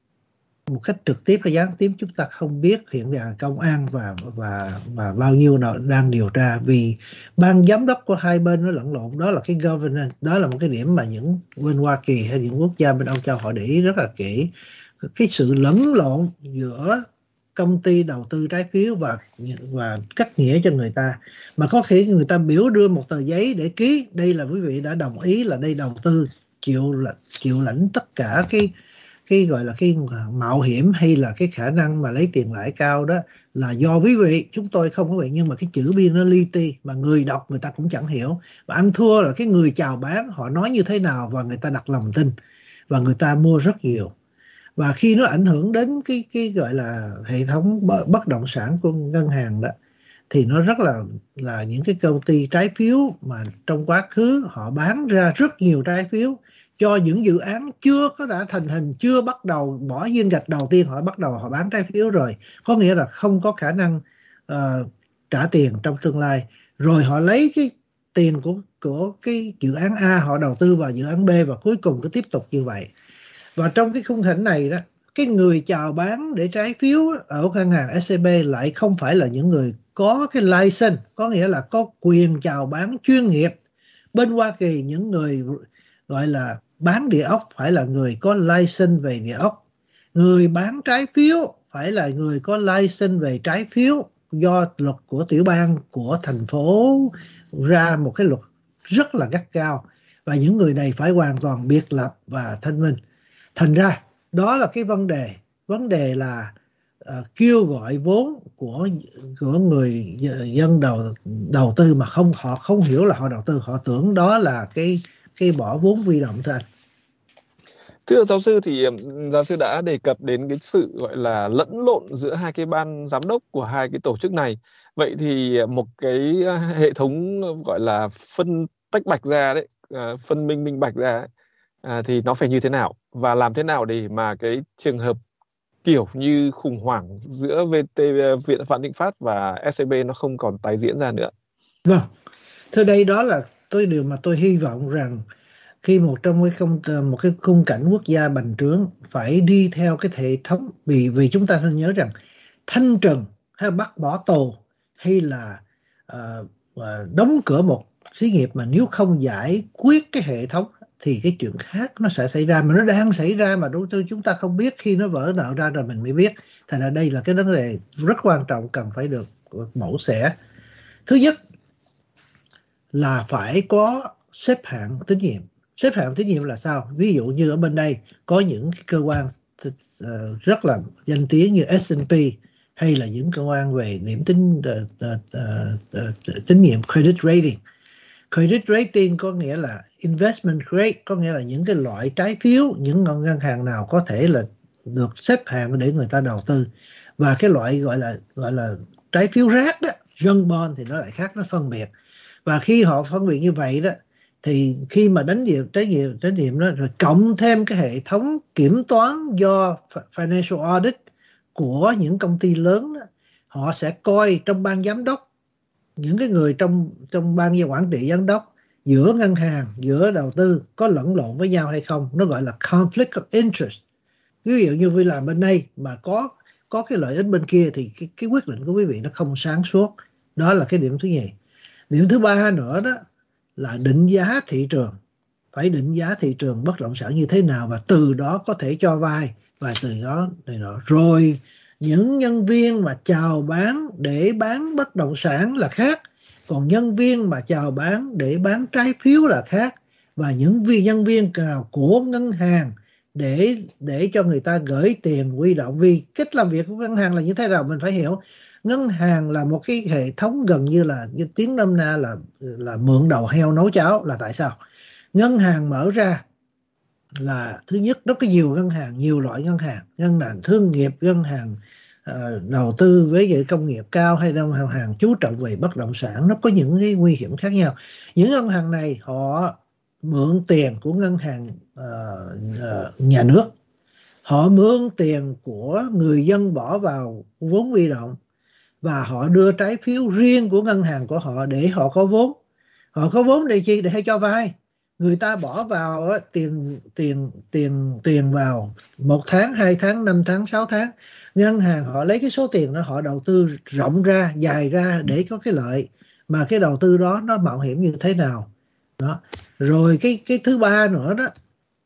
một cách trực tiếp hay gián tiếp chúng ta không biết, hiện là công an và và và bao nhiêu nào đang điều tra, vì ban giám đốc của hai bên nó lẫn lộn. Đó là cái governance, đó là một cái điểm mà những bên Hoa Kỳ hay những quốc gia bên Âu Châu họ để ý rất là kỹ, cái sự lẫn lộn giữa công ty đầu tư trái phiếu và và cắt nghĩa cho người ta, mà có thể người ta biểu đưa một tờ giấy để ký đây là quý vị đã đồng ý là đây đầu tư, chịu là chịu lãnh tất cả cái cái gọi là cái mạo hiểm hay là cái khả năng mà lấy tiền lãi cao đó là do quý vị, chúng tôi không có vậy. Nhưng mà cái chữ biên nó li ti mà người đọc người ta cũng chẳng hiểu, và ăn thua là cái người chào bán họ nói như thế nào và người ta đặt lòng tin và người ta mua rất nhiều. Và khi nó ảnh hưởng đến cái cái gọi là hệ thống bất động sản của ngân hàng đó, thì nó rất là là những cái công ty trái phiếu mà trong quá khứ họ bán ra rất nhiều trái phiếu cho những dự án chưa có đã thành hình, chưa bắt đầu bỏ viên gạch đầu tiên, họ bắt đầu họ bán trái phiếu rồi, có nghĩa là không có khả năng uh, trả tiền trong tương lai, rồi họ lấy cái tiền của của cái dự án A họ đầu tư vào dự án B và cuối cùng cứ tiếp tục như vậy. Và trong cái khung hình này đó, cái người chào bán để trái phiếu ở ngân hàng ét xê bê lại không phải là những người có cái license, có nghĩa là có quyền chào bán chuyên nghiệp. Bên Hoa Kỳ, những người gọi là bán địa ốc phải là người có license về địa ốc. Người bán trái phiếu phải là người có license về trái phiếu, do luật của tiểu bang, của thành phố ra một cái luật rất là gắt gao. Và những người này phải hoàn toàn biệt lập và thanh minh. Thành ra đó là cái vấn đề. Vấn đề là uh, kêu gọi vốn của của người dân đầu đầu tư mà không họ không hiểu là họ đầu tư, họ tưởng đó là cái cái bỏ vốn huy động thôi anh. Thưa giáo sư, thì giáo sư đã đề cập đến cái sự gọi là lẫn lộn giữa hai cái ban giám đốc của hai cái tổ chức này. Vậy thì một cái hệ thống gọi là phân tách bạch ra đấy, phân minh minh bạch ra ấy, thì nó phải như thế nào? Và làm thế nào để mà cái trường hợp kiểu như khủng hoảng giữa vê tê, Viện Vạn Thịnh Phát và ét xê bê nó không còn tái diễn ra nữa? Vâng, thưa đây đó là tôi điều mà tôi hy vọng rằng khi một trong cái không một cái khung cảnh quốc gia bành trướng phải đi theo cái hệ thống, vì vì chúng ta nên nhớ rằng thanh trừng hay bắt bỏ tù hay là uh, uh, đóng cửa một xí nghiệp mà nếu không giải quyết cái hệ thống thì cái chuyện khác nó sẽ xảy ra, mà nó đang xảy ra mà đối với chúng ta không biết, khi nó vỡ nợ ra rồi mình mới biết. Thành ra đây là cái vấn đề rất quan trọng cần phải được mổ xẻ. Thứ nhất là phải có xếp hạng tín nhiệm. Xếp hạng tín nhiệm là sao? Ví dụ như ở bên đây có những cái cơ quan uh, rất là danh tiếng như ét and pê, hay là những cơ quan về điểm tín uh, uh, uh, uh, tín nhiệm credit rating. Credit rating có nghĩa là investment grade, có nghĩa là những cái loại trái phiếu, những ngân hàng nào có thể là được xếp hạng để người ta đầu tư. Và cái loại gọi là gọi là trái phiếu rác đó, junk bond, thì nó lại khác, nó phân biệt. Và khi họ phân biệt như vậy đó, thì khi mà đánh nhiệm trái nhiệm trái nhiệm đó rồi cộng thêm cái hệ thống kiểm toán do financial audit của những công ty lớn đó, họ sẽ coi trong ban giám đốc, những cái người trong trong ban quản trị giám đốc, giữa ngân hàng, giữa đầu tư có lẫn lộn với nhau hay không, nó gọi là conflict of interest. Ví dụ như vì làm bên đây mà có có cái lợi ích bên kia thì cái, cái quyết định của quý vị nó không sáng suốt. Đó là cái điểm thứ nhì. Điểm thứ ba nữa đó là định giá thị trường. Phải định giá thị trường bất động sản như thế nào, và từ đó có thể cho vay, và từ đó này nọ. Rồi những nhân viên mà chào bán để bán bất động sản là khác, còn nhân viên mà chào bán để bán trái phiếu là khác. Và những viên nhân viên nào của ngân hàng để để cho người ta gửi tiền huy động, vì cách làm việc của ngân hàng là như thế nào mình phải hiểu. Ngân hàng là một cái hệ thống gần như là như tiếng nôm na là là mượn đầu heo nấu cháo. Là tại sao? Ngân hàng mở ra là thứ nhất, nó có nhiều ngân hàng, nhiều loại ngân hàng, ngân hàng thương nghiệp, ngân hàng uh, đầu tư với cái công nghiệp cao, hay ngân hàng chú trọng về bất động sản. Nó có những cái nguy hiểm khác nhau. Những ngân hàng này họ mượn tiền của ngân hàng uh, uh, nhà nước, họ mượn tiền của người dân bỏ vào vốn huy động, và họ đưa trái phiếu riêng của ngân hàng của họ để họ có vốn. Họ có vốn để chi? Để hay cho vay. Người ta bỏ vào tiền tiền tiền tiền vào một tháng, hai tháng, năm tháng, sáu tháng. Ngân hàng họ lấy cái số tiền đó họ đầu tư rộng ra, dài ra để có cái lợi. Mà cái đầu tư đó nó mạo hiểm như thế nào? Đó. Rồi cái cái thứ ba nữa đó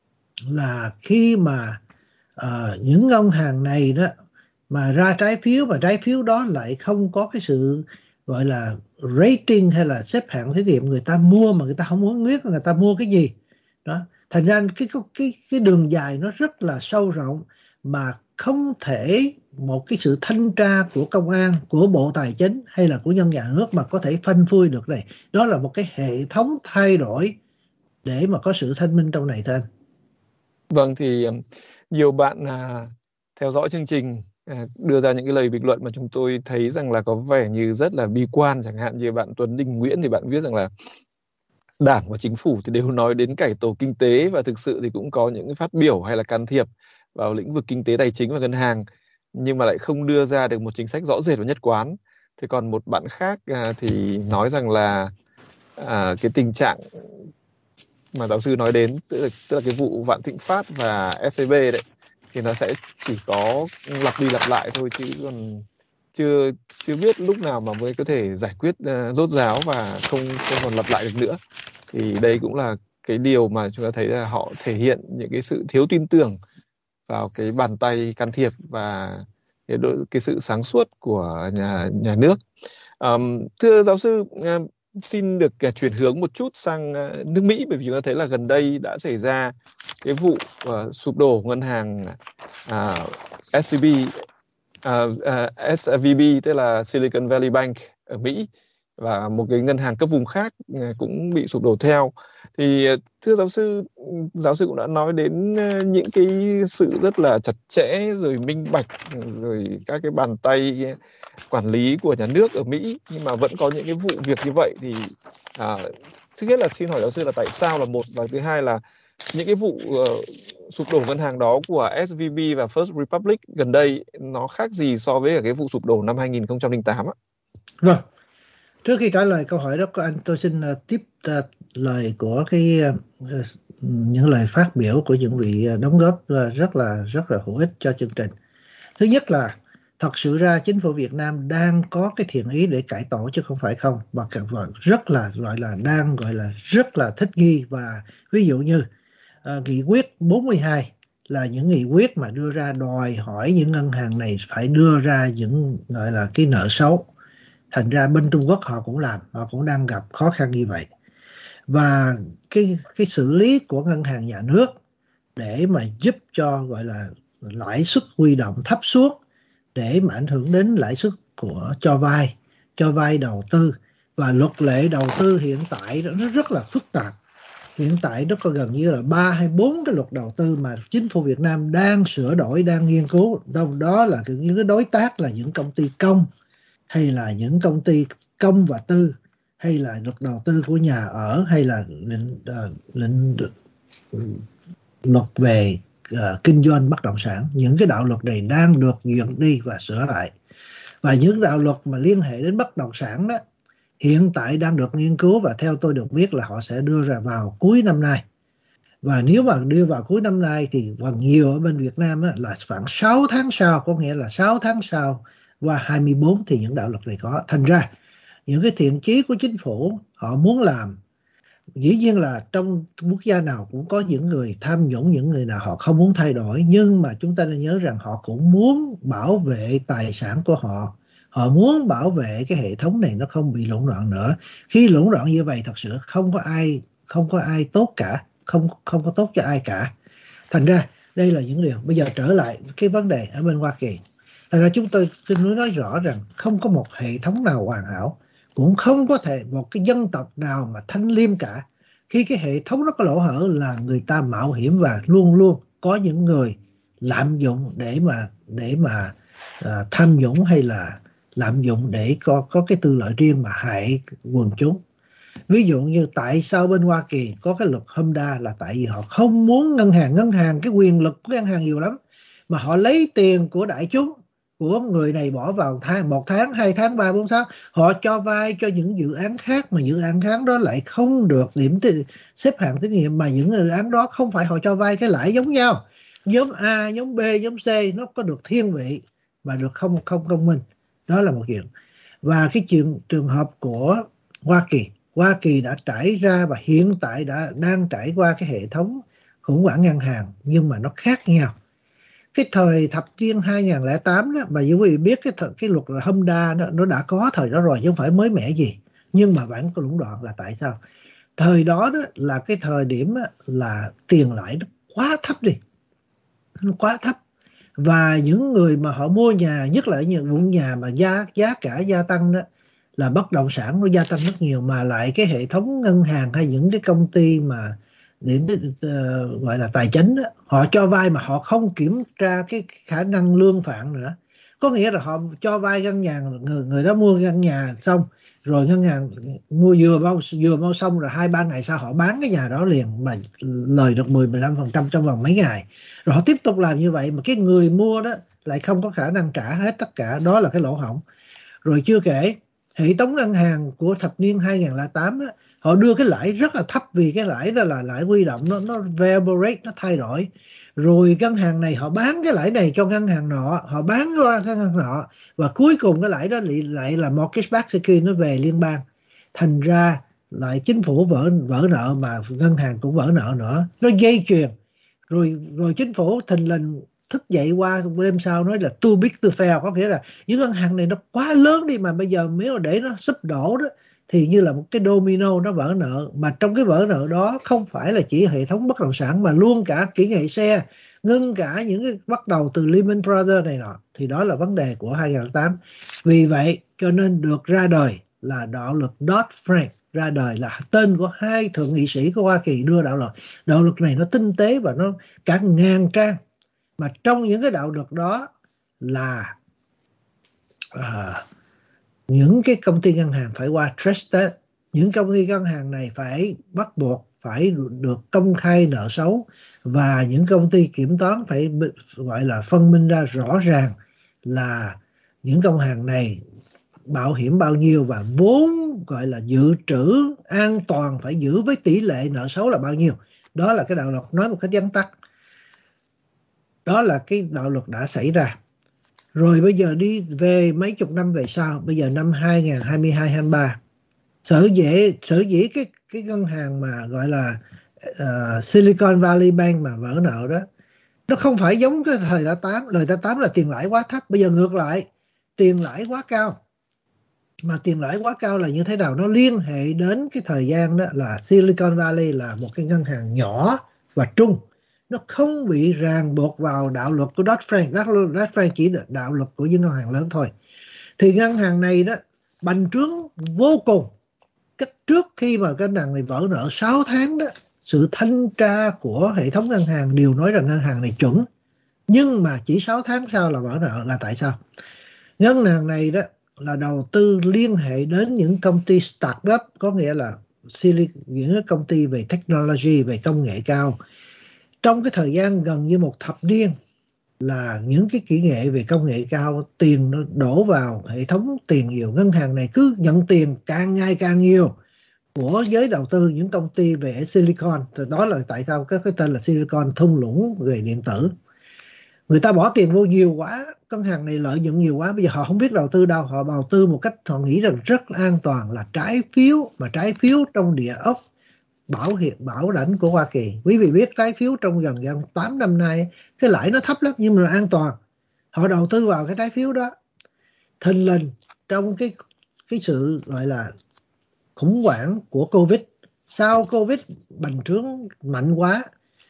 là khi mà uh, những ngân hàng này đó mà ra trái phiếu, mà trái phiếu đó lại không có cái sự gọi là rating hay là xếp hạng tín nhiệm, người ta mua mà người ta không muốn biết người ta mua cái gì đó. Thành ra cái cái cái đường dài nó rất là sâu rộng, mà không thể một cái sự thanh tra của công an, của Bộ Tài chính hay là của nhân nhà nước mà có thể phanh phui được này. Đó là một cái hệ thống thay đổi để mà có sự thanh minh trong này thôi. Vâng, thì nhiều bạn à, theo dõi chương trình à, đưa ra những cái lời bình luận mà chúng tôi thấy rằng là có vẻ như rất là bi quan. Chẳng hạn như bạn Tuấn Đình Nguyễn thì bạn viết rằng là Đảng và Chính phủ thì đều nói đến cải tổ kinh tế, và thực sự thì cũng có những phát biểu hay là can thiệp vào lĩnh vực kinh tế tài chính và ngân hàng, nhưng mà lại không đưa ra được một chính sách rõ rệt và nhất quán. Thế còn một bạn khác à, thì nói rằng là à, cái tình trạng mà giáo sư nói đến, tức là, tức là cái vụ Vạn Thịnh Phát và ét xê bê đấy, thì nó sẽ chỉ có lặp đi lặp lại thôi, chứ còn chưa chưa biết lúc nào mà mới có thể giải quyết uh, rốt ráo và không không còn lặp lại được nữa. Thì đây cũng là cái điều mà chúng ta thấy là họ thể hiện những cái sự thiếu tin tưởng vào cái bàn tay can thiệp và cái, độ, cái sự sáng suốt của nhà nhà nước. Um, thưa giáo sư, uh, xin được uh, chuyển hướng một chút sang uh, nước Mỹ, bởi vì chúng ta thấy là gần đây đã xảy ra cái vụ uh, sụp đổ ngân hàng uh, ét xê bê, uh, uh, ét vê bê, tức là Silicon Valley Bank ở Mỹ, và một cái ngân hàng cấp vùng khác uh, cũng bị sụp đổ theo. Thì uh, thưa giáo sư, giáo sư cũng đã nói đến uh, những cái sự rất là chặt chẽ rồi minh bạch rồi các cái bàn tay quản lý của nhà nước ở Mỹ, nhưng mà vẫn có những cái vụ việc như vậy. Thì à, trước hết là xin hỏi giáo sư là tại sao là một, và thứ hai là những cái vụ uh, sụp đổ ngân hàng đó của ét vê bê và First Republic gần đây nó khác gì so với cái vụ sụp đổ năm hai nghìn không trăm lẻ tám ạ? Vâng, trước khi trả lời câu hỏi đó của anh, tôi xin uh, tiếp uh, lời của cái uh, những lời phát biểu của những vị uh, đóng góp uh, rất là rất là hữu ích cho chương trình. Thứ nhất là thật sự ra chính phủ Việt Nam đang có cái thiện ý để cải tổ chứ không phải không, và rất là gọi là đang gọi là rất là thích nghi. Và ví dụ như uh, nghị quyết bốn mươi hai là những nghị quyết mà đưa ra đòi hỏi những ngân hàng này phải đưa ra những gọi là cái nợ xấu. Thành ra bên Trung Quốc họ cũng làm, họ cũng đang gặp khó khăn như vậy. Và cái cái xử lý của ngân hàng nhà nước để mà giúp cho gọi là lãi suất huy động thấp xuống, để mà ảnh hưởng đến lãi suất của cho vay, cho vay đầu tư, và luật lệ đầu tư hiện tại nó rất là phức tạp. Hiện tại nó có gần như là ba hay bốn cái luật đầu tư mà chính phủ Việt Nam đang sửa đổi, đang nghiên cứu. Đâu đó là những cái đối tác là những công ty công, hay là những công ty công và tư, hay là luật đầu tư của nhà ở, hay là lĩnh, uh, lĩnh luật về uh, kinh doanh bất động sản. Những cái đạo luật này đang được duyệt đi và sửa lại. Và những đạo luật mà liên hệ đến bất động sản đó hiện tại đang được nghiên cứu, và theo tôi được biết là họ sẽ đưa ra vào cuối năm nay. Và nếu mà đưa vào cuối năm nay thì phần nhiều ở bên Việt Nam á, là khoảng sáu tháng sau, có nghĩa là sáu tháng sau qua hai mươi bốn thì những đạo luật này có. Thành ra những cái thiện chí của chính phủ họ muốn làm, dĩ nhiên là trong quốc gia nào cũng có những người tham nhũng, những người nào họ không muốn thay đổi, nhưng mà chúng ta nên nhớ rằng họ cũng muốn bảo vệ tài sản của họ. Họ muốn bảo vệ cái hệ thống này nó không bị lũng đoạn nữa. Khi lũng đoạn như vậy thật sự không có ai không có ai tốt cả, không không có tốt cho ai cả. Thành ra đây là những điều. Bây giờ trở lại cái vấn đề ở bên Hoa Kỳ. Thành ra chúng tôi xin nói rõ rằng không có một hệ thống nào hoàn hảo, cũng không có thể một cái dân tộc nào mà thanh liêm cả. Khi cái hệ thống nó có lỗ hở là người ta mạo hiểm, và luôn luôn có những người lạm dụng để mà để mà à, tham nhũng, hay là lạm dụng để có có cái tư lợi riêng mà hại quần chúng. Ví dụ như tại sao bên Hoa Kỳ có cái luật HMDA là tại vì họ không muốn ngân hàng ngân hàng cái quyền lực của ngân hàng nhiều lắm, mà họ lấy tiền của đại chúng, của người này bỏ vào tháng một tháng, hai tháng, ba, bốn tháng, họ cho vay cho những dự án khác, mà dự án khác đó lại không được điểm t- xếp hạng tín nhiệm, mà những dự án đó không phải họ cho vay cái lãi giống nhau, nhóm A, nhóm B, nhóm C nó có được thiên vị mà được không không công minh. Đó là một chuyện. Và cái trường trường hợp của Hoa Kỳ, Hoa Kỳ đã trải ra và hiện tại đã đang trải qua cái hệ thống khủng hoảng ngân hàng, nhưng mà nó khác nhau. Cái thời thập niên hai nghìn không trăm lẻ tám đó, mà quý vị biết cái th- cái luật là HMDA đó, nó đã có thời đó rồi chứ không phải mới mẻ gì. Nhưng mà vẫn có lũng đoạn là tại sao? Thời đó đó là cái thời điểm đó, là tiền lãi nó quá thấp đi, nó quá thấp. Và những người mà họ mua nhà, nhất là ở những vùng nhà mà giá giá cả gia tăng đó, là bất động sản nó gia tăng rất nhiều, mà lại cái hệ thống ngân hàng hay những cái công ty mà để uh, gọi là tài chính đó, họ cho vay mà họ không kiểm tra cái khả năng lương phạn nữa. Có nghĩa là họ cho vay ngân hàng, người, người đó mua ngân nhà xong rồi ngân hàng mua vừa bao vừa bao xong rồi hai ba ngày sau họ bán cái nhà đó liền, mà lời được mười mười lăm phần trăm trong vòng mấy ngày. Rồi họ tiếp tục làm như vậy mà cái người mua đó lại không có khả năng trả hết tất cả. Đó là cái lỗ hổng. Rồi chưa kể hệ thống ngân hàng của thập niên hai không không tám á, họ đưa cái lãi rất là thấp vì cái lãi đó là lãi huy động, nó nó variable rate nó thay đổi. Rồi ngân hàng này họ bán cái lãi này cho ngân hàng nọ, họ bán qua ngân hàng nọ, và cuối cùng cái lãi đó lại, lại là mortgage backed security, nó về liên bang. Thành ra lại chính phủ vỡ vỡ nợ mà ngân hàng cũng vỡ nợ nữa, nó dây chuyền. Rồi rồi chính phủ thình lình thức dậy qua đêm sau nói là too big to fail, có nghĩa là những ngân hàng này nó quá lớn đi, mà bây giờ nếu mà để nó sụp đổ đó thì như là một cái domino nó vỡ nợ. Mà trong cái vỡ nợ đó không phải là chỉ hệ thống bất động sản mà luôn cả kỹ nghệ xe, ngưng cả những cái bắt đầu từ Lehman Brothers này nọ. Thì đó là vấn đề của hai không không tám. Vì vậy cho nên được ra đời là đạo luật Dodd-Frank, ra đời là tên của hai thượng nghị sĩ của Hoa Kỳ đưa đạo luật. Đạo luật này nó tinh tế và nó cả ngàn trang, mà trong những cái đạo luật đó là à, những cái công ty ngân hàng phải qua stress test. Những công ty ngân hàng này phải bắt buộc phải được công khai nợ xấu, và những công ty kiểm toán phải gọi là phân minh ra rõ ràng là những công hàng này bảo hiểm bao nhiêu và vốn gọi là dự trữ an toàn phải giữ với tỷ lệ nợ xấu là bao nhiêu. Đó là cái đạo luật, nói một cách vắn tắt. Đó là cái đạo luật đã xảy ra. Rồi bây giờ đi về mấy chục năm về sau, bây giờ năm hai không hai hai hai không ba, sở dĩ sở dĩ cái cái ngân hàng mà gọi là uh, Silicon Valley Bank mà vỡ nợ đó, nó không phải giống cái thời đã tám. Lời đã tám là tiền lãi quá thấp, bây giờ ngược lại, tiền lãi quá cao. Mà tiền lãi quá cao là như thế nào? Nó liên hệ đến cái thời gian đó là Silicon Valley là một cái ngân hàng nhỏ và trung, nó không bị ràng buộc vào đạo luật của Dodd-Frank. Dodd-Frank chỉ là đạo luật của những ngân hàng lớn thôi. Thì ngân hàng này đó bành trướng vô cùng. Cách trước khi mà cái ngân hàng này vỡ nợ sáu tháng đó, sự thanh tra của hệ thống ngân hàng đều nói rằng ngân hàng này chuẩn, nhưng mà chỉ sáu tháng sau là vỡ nợ. Là tại sao? Ngân hàng này đó là đầu tư liên hệ đến những công ty start-up, có nghĩa là những công ty về technology, về công nghệ cao. Trong cái thời gian gần như một thập niên là những cái kỹ nghệ về công nghệ cao, tiền nó đổ vào hệ thống tiền nhiều. Ngân hàng này cứ nhận tiền càng ngày càng nhiều của giới đầu tư, những công ty về Silicon. Đó là tại sao cái, cái tên là Silicon, thung lũng về điện tử. Người ta bỏ tiền vô nhiều quá, ngân hàng này lợi nhuận nhiều quá, bây giờ họ không biết đầu tư đâu. Họ đầu tư một cách họ nghĩ rằng rất là an toàn, là trái phiếu, mà trái phiếu trong địa ốc bảo hiểm bảo lãnh của Hoa Kỳ. Quý vị biết trái phiếu trong gần gần tám năm nay cái lãi nó thấp lắm nhưng mà an toàn. Họ đầu tư vào cái trái phiếu đó. Thình lình trong cái cái sự gọi là khủng hoảng của Covid, sau Covid bành trướng mạnh quá,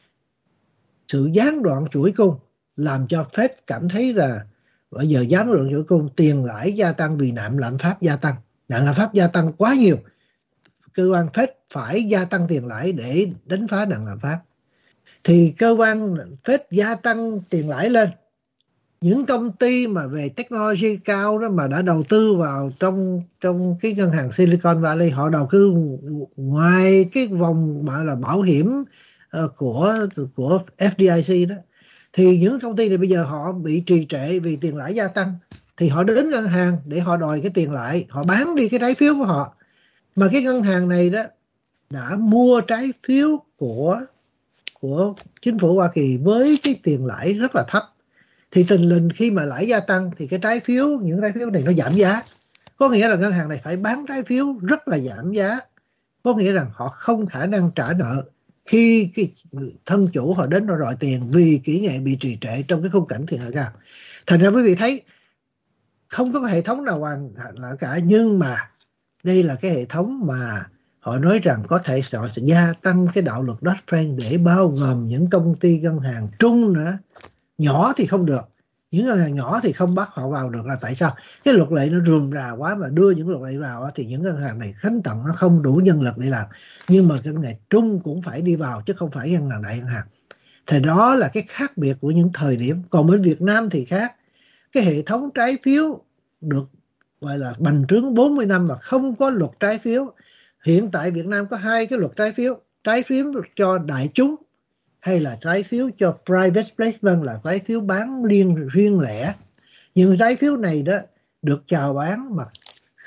sự gián đoạn chuỗi cung làm cho Fed cảm thấy là bây giờ gián đoạn chuỗi cung, tiền lãi gia tăng vì nạn lạm phát gia tăng. Nạn lạm phát gia tăng quá nhiều, cơ quan Fed phải gia tăng tiền lãi để đánh phá nạn lạm phát. Thì cơ quan Fed gia tăng tiền lãi lên, những công ty mà về technology cao đó mà đã đầu tư vào trong trong cái ngân hàng Silicon Valley, họ đầu tư ngoài cái vòng mà là bảo hiểm uh, của của F D I C đó, thì những công ty này bây giờ họ bị trì trệ vì tiền lãi gia tăng, thì họ đến ngân hàng để họ đòi cái tiền lãi, họ bán đi cái trái phiếu của họ. Mà cái ngân hàng này đó đã mua trái phiếu của của chính phủ Hoa Kỳ với cái tiền lãi rất là thấp, thì tình lình khi mà lãi gia tăng thì cái trái phiếu, những trái phiếu này nó giảm giá. Có nghĩa là ngân hàng này phải bán trái phiếu rất là giảm giá, có nghĩa rằng họ không khả năng trả nợ khi cái thân chủ họ đến họ đòi tiền vì kỹ nghệ bị trì trệ trong cái khung cảnh tiền lãi cao. Thành ra quý vị thấy không có hệ thống nào hoàn hảo cả, nhưng mà đây là cái hệ thống mà họ nói rằng có thể họ sẽ gia tăng cái đạo luật Dodd-Frank để bao gồm những công ty ngân hàng trung nữa. Nhỏ thì không được, những ngân hàng nhỏ thì không bắt họ vào được. Là tại sao? Cái luật lệ nó rườm rà quá, mà đưa những luật lệ vào thì những ngân hàng này khánh tận nó không đủ nhân lực để làm. Nhưng mà ngân hàng trung cũng phải đi vào chứ không phải ngân hàng đại ngân hàng. Thì đó là cái khác biệt của những thời điểm. Còn bên Việt Nam thì khác. Cái hệ thống trái phiếu được gọi là bành trướng bốn mươi năm mà không có luật trái phiếu. Hiện tại Việt Nam có hai cái luật trái phiếu, trái phiếu cho đại chúng hay là trái phiếu cho private placement, là trái phiếu bán riêng riêng lẻ. Nhưng trái phiếu này đó được chào bán mà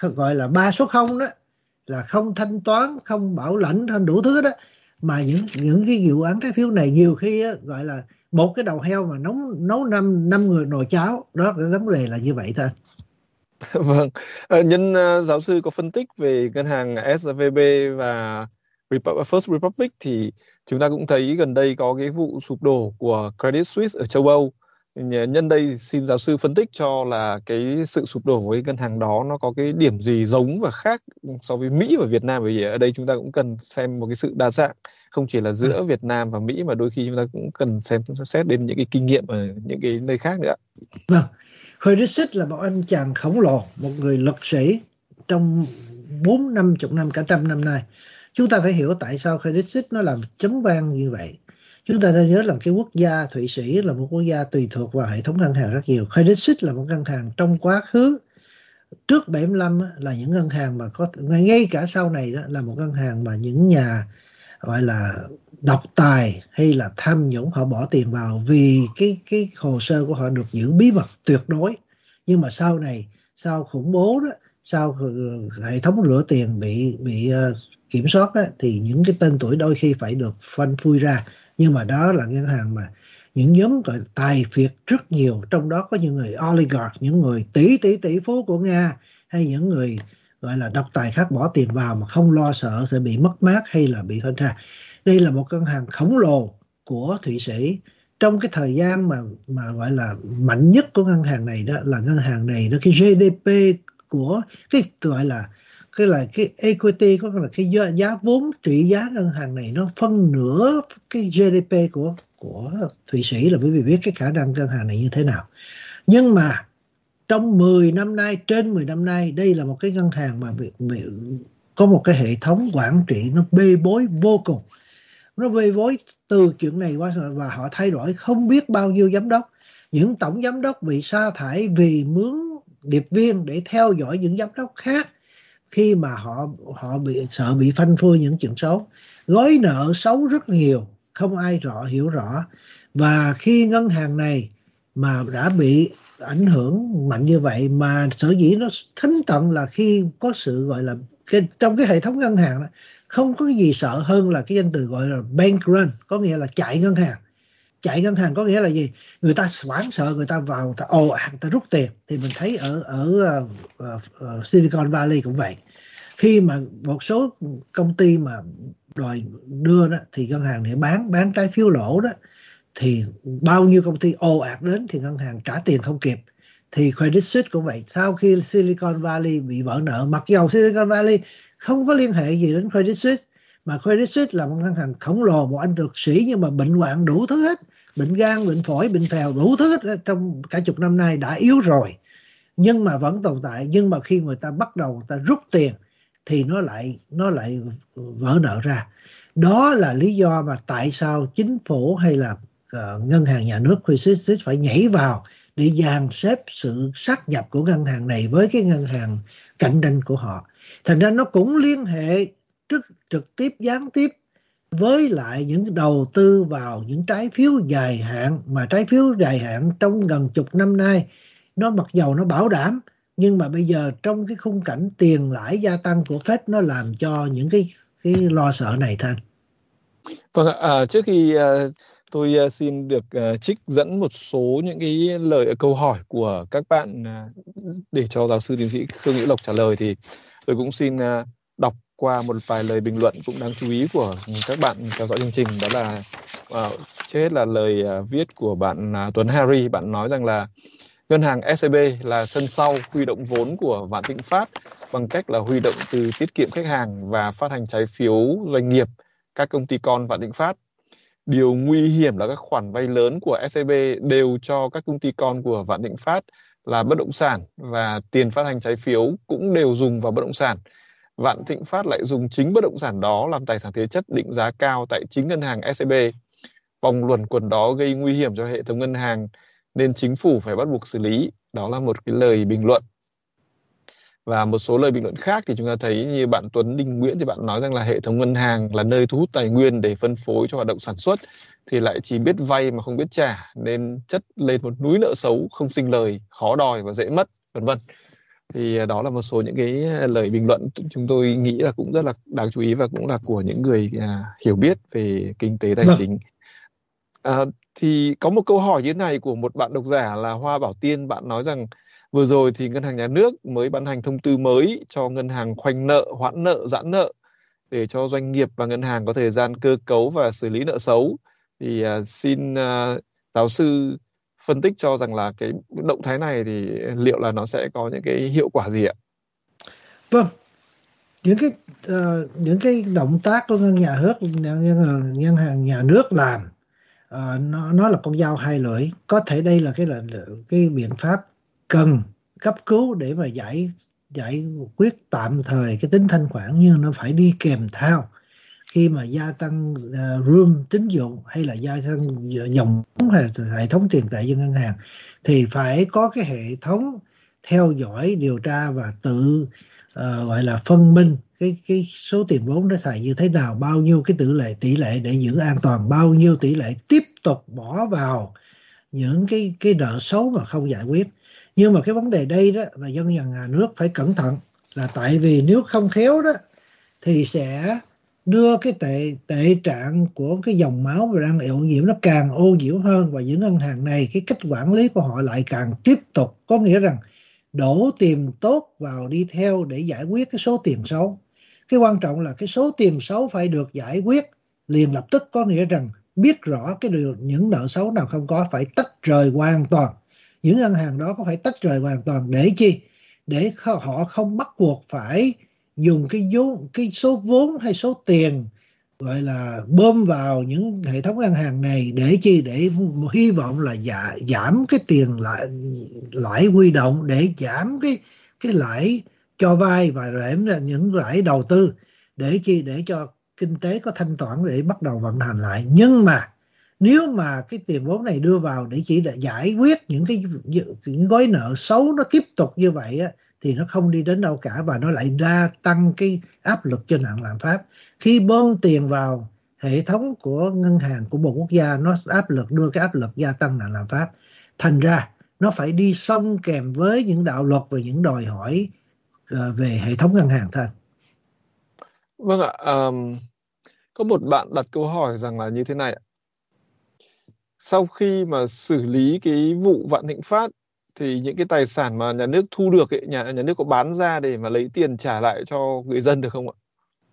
gọi là ba số không đó, là không thanh toán, không bảo lãnh, không đủ thứ đó, mà những những cái vụ án trái phiếu này nhiều khi á, gọi là một cái đầu heo mà nấu nấu năm năm người nồi cháo, đó cái vấn đề là như vậy thôi. Vâng, Ờ, nhân uh, giáo sư có phân tích về ngân hàng ét vê bê và Repu- First Republic thì chúng ta cũng thấy gần đây có cái vụ sụp đổ của Credit Suisse ở châu Âu. Nh- Nhân đây xin giáo sư phân tích cho là cái sự sụp đổ của cái ngân hàng đó nó có cái điểm gì giống và khác so với Mỹ và Việt Nam, bởi vì ở đây chúng ta cũng cần xem một cái sự đa dạng, không chỉ là giữa Việt Nam và Mỹ mà đôi khi chúng ta cũng cần xem xét đến những cái kinh nghiệm ở những cái nơi khác nữa. Vâng, Credit Suisse là một anh chàng khổng lồ, một người lực sĩ trong bốn năm chục năm, cả trăm năm nay. Chúng ta phải hiểu tại sao Credit Suisse nó làm chấn vang như vậy. Chúng ta nên nhớ là cái quốc gia Thụy Sĩ là một quốc gia tùy thuộc vào hệ thống ngân hàng rất nhiều. Credit Suisse là một ngân hàng trong quá khứ trước bảy mươi lăm á, là những ngân hàng mà có, ngay cả sau này đó là một ngân hàng mà những nhà gọi là độc tài hay là tham nhũng họ bỏ tiền vào, vì cái cái hồ sơ của họ được giữ bí mật tuyệt đối. Nhưng mà sau này, sau khủng bố đó, sau hệ thống rửa tiền bị bị uh, kiểm soát đó, thì những cái tên tuổi đôi khi phải được phanh phui ra. Nhưng mà đó là ngân hàng mà những nhóm gọi tài phiệt rất nhiều, trong đó có những người oligarch, những người tỷ tỷ tỷ phú của Nga, hay những người gọi là độc tài khác bỏ tiền vào mà không lo sợ sẽ bị mất mát hay là bị thanh tra. Đây là một ngân hàng khổng lồ của Thụy Sĩ. Trong cái thời gian mà mà gọi là mạnh nhất của ngân hàng này đó, là ngân hàng này đó, cái giê đê pê của cái gọi là cái là cái equity, có là cái giá, giá vốn trị giá ngân hàng này nó phân nửa cái giê đê pê của của Thụy Sĩ, là bởi vì biết cái khả năng ngân hàng này như thế nào. Nhưng mà trong mười năm nay, trên mười năm nay, đây là một cái ngân hàng mà bị, bị, có một cái hệ thống quản trị nó bê bối vô cùng. Nó bê bối từ chuyện này qua, và họ thay đổi không biết bao nhiêu giám đốc. Những tổng giám đốc bị sa thải vì mướn điệp viên để theo dõi những giám đốc khác, khi mà họ họ bị sợ bị phanh phui những chuyện xấu. Gói nợ xấu rất nhiều, không ai rõ hiểu rõ. Và khi ngân hàng này mà đã bị ảnh hưởng mạnh như vậy, mà sở dĩ nó thính tận là khi có sự gọi là cái, trong cái hệ thống ngân hàng đó, không có gì sợ hơn là cái danh từ gọi là bank run, có nghĩa là chạy ngân hàng. Chạy ngân hàng có nghĩa là gì? Người ta hoảng sợ, người ta vào, người ta ồ ạt, người ta rút tiền. Thì mình thấy ở ở uh, uh, Silicon Valley cũng vậy. Khi mà một số công ty mà đòi đưa đó, thì ngân hàng để bán bán trái phiếu lỗ đó, thì bao nhiêu công ty ồ ạt đến thì ngân hàng trả tiền không kịp. Thì Credit Suisse cũng vậy. Sau khi Silicon Valley bị vỡ nợ, mặc dầu Silicon Valley không có liên hệ gì đến Credit Suisse, mà Credit Suisse là một ngân hàng khổng lồ, một anh lực sĩ, nhưng mà bệnh hoạn đủ thứ hết, bệnh gan, bệnh phổi, bệnh phèo, đủ thứ hết, trong cả chục năm nay đã yếu rồi nhưng mà vẫn tồn tại. Nhưng mà khi người ta bắt đầu người ta rút tiền thì nó lại nó lại vỡ nợ ra. Đó là lý do mà tại sao chính phủ hay là uh, ngân hàng nhà nước phải nhảy vào để dàn xếp sự sát nhập của ngân hàng này với cái ngân hàng cạnh tranh của họ. Thành ra nó cũng liên hệ trực, trực tiếp gián tiếp với lại những đầu tư vào những trái phiếu dài hạn, mà trái phiếu dài hạn trong gần chục năm nay nó mặc dầu nó bảo đảm, nhưng mà bây giờ trong cái khung cảnh tiền lãi gia tăng của Fed, nó làm cho những cái cái lo sợ này thôi. Vâng ạ, à, trước khi uh, tôi uh, xin được uh, trích dẫn một số những cái lời câu hỏi của các bạn uh, để cho giáo sư tiến sĩ Khương Hữu Lộc trả lời, thì tôi cũng xin uh, đọc qua một vài lời bình luận cũng đáng chú ý của các bạn theo dõi chương trình. Đó là uh, trước hết là lời uh, viết của bạn uh, Tuấn Harry. Bạn nói rằng là ngân hàng ét xê bê là sân sau huy động vốn của Vạn Thịnh Phát bằng cách là huy động từ tiết kiệm khách hàng và phát hành trái phiếu doanh nghiệp, các công ty con Vạn Thịnh Phát. Điều nguy hiểm là các khoản vay lớn của ét xê bê đều cho các công ty con của Vạn Thịnh Phát là bất động sản, và tiền phát hành trái phiếu cũng đều dùng vào bất động sản. Vạn Thịnh Phát lại dùng chính bất động sản đó làm tài sản thế chất định giá cao tại chính ngân hàng ét xê bê. Vòng luẩn quẩn đó gây nguy hiểm cho hệ thống ngân hàng nên chính phủ phải bắt buộc xử lý. Đó là một cái lời bình luận. Và một số lời bình luận khác thì chúng ta thấy như bạn Tuấn Đình Nguyễn thì bạn nói rằng là hệ thống ngân hàng là nơi thu hút tài nguyên để phân phối cho hoạt động sản xuất, thì lại chỉ biết vay mà không biết trả, nên chất lên một núi nợ xấu không sinh lời, khó đòi và dễ mất, vân vân. Thì à, đó là một số những cái lời bình luận chúng tôi nghĩ là cũng rất là đáng chú ý và cũng là của những người à, hiểu biết về kinh tế tài Vâng. chính. À, thì có một câu hỏi như thế này của một bạn độc giả là Hoa Bảo Tiên. Bạn nói rằng vừa rồi thì Ngân hàng Nhà nước mới ban hành thông tư mới cho ngân hàng khoanh nợ, hoãn nợ, giãn nợ để cho doanh nghiệp và ngân hàng có thời gian cơ cấu và xử lý nợ xấu. Thì à, xin à, giáo sư phân tích cho rằng là cái động thái này thì liệu là nó sẽ có những cái hiệu quả gì ạ? Vâng, những cái ờ, những cái động tác của ngân nhà nước ngân, ngân, ngân hàng nhà nước làm, ờ, nó nó là con dao hai lưỡi. Có thể đây là cái là cái biện pháp cần cấp cứu để mà giải giải quyết tạm thời cái tính thanh khoản, nhưng nó phải đi kèm theo khi mà gia tăng uh, room tín dụng hay là gia tăng dòng vốn hay là hệ thống tiền tệ cho ngân hàng, thì phải có cái hệ thống theo dõi, điều tra và tự uh, gọi là phân minh cái cái số tiền vốn đó xài như thế nào, bao nhiêu cái tỷ lệ tỷ lệ để giữ an toàn, bao nhiêu tỷ lệ tiếp tục bỏ vào những cái cái nợ xấu mà không giải quyết. Nhưng mà cái vấn đề đây đó là dân nhà nước phải cẩn thận, là tại vì nếu không khéo đó thì sẽ đưa cái tệ tệ trạng của cái dòng máu mà đang ô nhiễm nó càng ô nhiễm hơn, và những ngân hàng này cái cách quản lý của họ lại càng tiếp tục, có nghĩa rằng đổ tiền tốt vào đi theo để giải quyết cái số tiền xấu. Cái quan trọng là cái số tiền xấu phải được giải quyết liền lập tức, có nghĩa rằng biết rõ cái điều, những nợ xấu nào không có, phải tách rời hoàn toàn. Những ngân hàng đó có phải tách rời hoàn toàn để chi? Để họ không bắt buộc phải dùng cái vốn, cái số vốn hay số tiền gọi là bơm vào những hệ thống ngân hàng này để chi? Để hy vọng là dạ, giảm cái tiền lãi lãi huy động, để giảm cái cái lãi cho vay và giảm là những lãi đầu tư, để chi? Để cho kinh tế có thanh toán để bắt đầu vận hành lại. Nhưng mà nếu mà cái tiền vốn này đưa vào để chỉ để giải quyết những cái những gói nợ xấu nó tiếp tục như vậy á, thì nó không đi đến đâu cả, và nó lại gia tăng cái áp lực cho nạn lạm phát. Khi bơm tiền vào hệ thống của ngân hàng của một quốc gia, nó áp lực đưa cái áp lực gia tăng nạn lạm phát. Thành ra nó phải đi song kèm với những đạo luật và những đòi hỏi uh, về hệ thống ngân hàng thôi. Vâng ạ, um, có một bạn đặt câu hỏi rằng là như thế này ạ. Sau khi mà xử lý cái vụ Vạn Thịnh Phát thì những cái tài sản mà nhà nước thu được ấy, nhà nhà nước có bán ra để mà lấy tiền trả lại cho người dân được không ạ?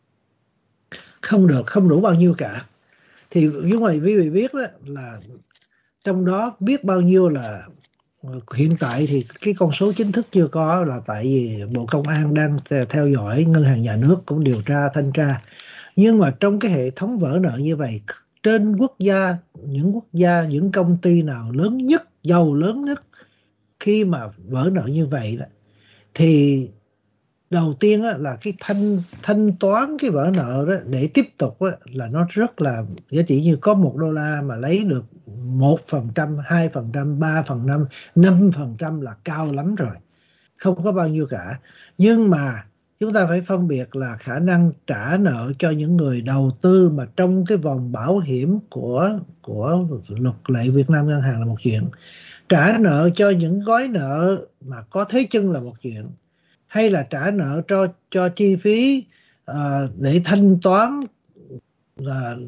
Không được, không đủ bao nhiêu cả. Thì như vậy quý vị biết đó, là trong đó biết bao nhiêu là hiện tại thì cái con số chính thức chưa có, là tại vì Bộ Công an đang theo dõi, ngân hàng nhà nước cũng điều tra thanh tra. Nhưng mà trong cái hệ thống vỡ nợ như vậy, trên quốc gia, những quốc gia, những công ty nào lớn nhất, giàu lớn nhất, khi mà vỡ nợ như vậy đó, thì đầu tiên á, là cái thanh thanh toán cái vỡ nợ đó để tiếp tục á, là nó rất là giá trị, như có một đô la mà lấy được một phần trăm, hai phần trăm, ba phần trăm, năm phần trăm là cao lắm rồi, không có bao nhiêu cả. Nhưng mà chúng ta phải phân biệt là khả năng trả nợ cho những người đầu tư mà trong cái vòng bảo hiểm của của luật lệ Việt Nam ngân hàng là một chuyện, trả nợ cho những gói nợ mà có thế chân là một chuyện, hay là trả nợ cho cho chi phí uh, để thanh toán uh,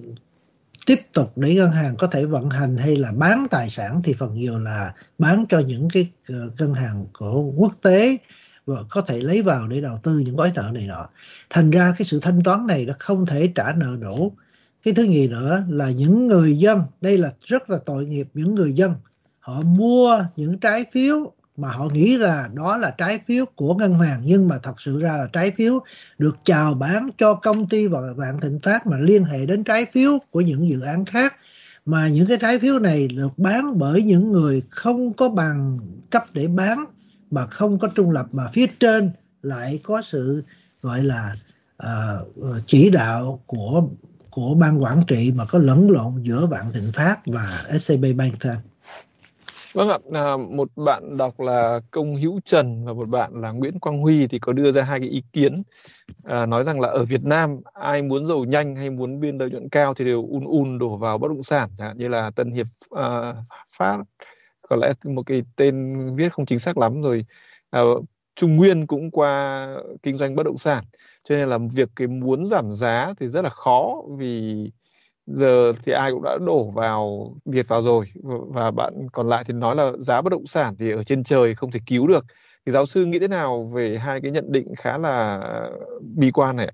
tiếp tục để ngân hàng có thể vận hành, hay là bán tài sản, thì phần nhiều là bán cho những cái uh, ngân hàng của quốc tế và có thể lấy vào để đầu tư những gói nợ này nọ. Thành ra cái sự thanh toán này nó không thể trả nợ đủ. Cái thứ nhì nữa là những người dân, đây là rất là tội nghiệp, những người dân họ mua những trái phiếu mà họ nghĩ là đó là trái phiếu của ngân hàng, nhưng mà thật sự ra là trái phiếu được chào bán cho công ty và Vạn Thịnh Phát mà liên hệ đến trái phiếu của những dự án khác, mà những cái trái phiếu này được bán bởi những người không có bằng cấp để bán, mà không có trung lập, mà phía trên lại có sự gọi là uh, chỉ đạo của của ban quản trị mà có lẫn lộn giữa Vạn Thịnh Phát và ét xê bê Bank thôi. Vâng ạ, à, một bạn đọc là Công Hữu Trần và một bạn là Nguyễn Quang Huy thì có đưa ra hai cái ý kiến, à, nói rằng là ở Việt Nam ai muốn giàu nhanh hay muốn biên lợi nhuận cao thì đều un un đổ vào bất động sản, chẳng hạn như là Tân Hiệp uh, Phát, có lẽ một cái tên viết không chính xác lắm rồi, à, Trung Nguyên cũng qua kinh doanh bất động sản, cho nên là việc cái muốn giảm giá thì rất là khó, vì giờ thì ai cũng đã đổ vào Việt vào rồi, và bạn còn lại thì nói là giá bất động sản thì ở trên trời không thể cứu được. Thì giáo sư nghĩ thế nào về hai cái nhận định khá là bi quan này ạ?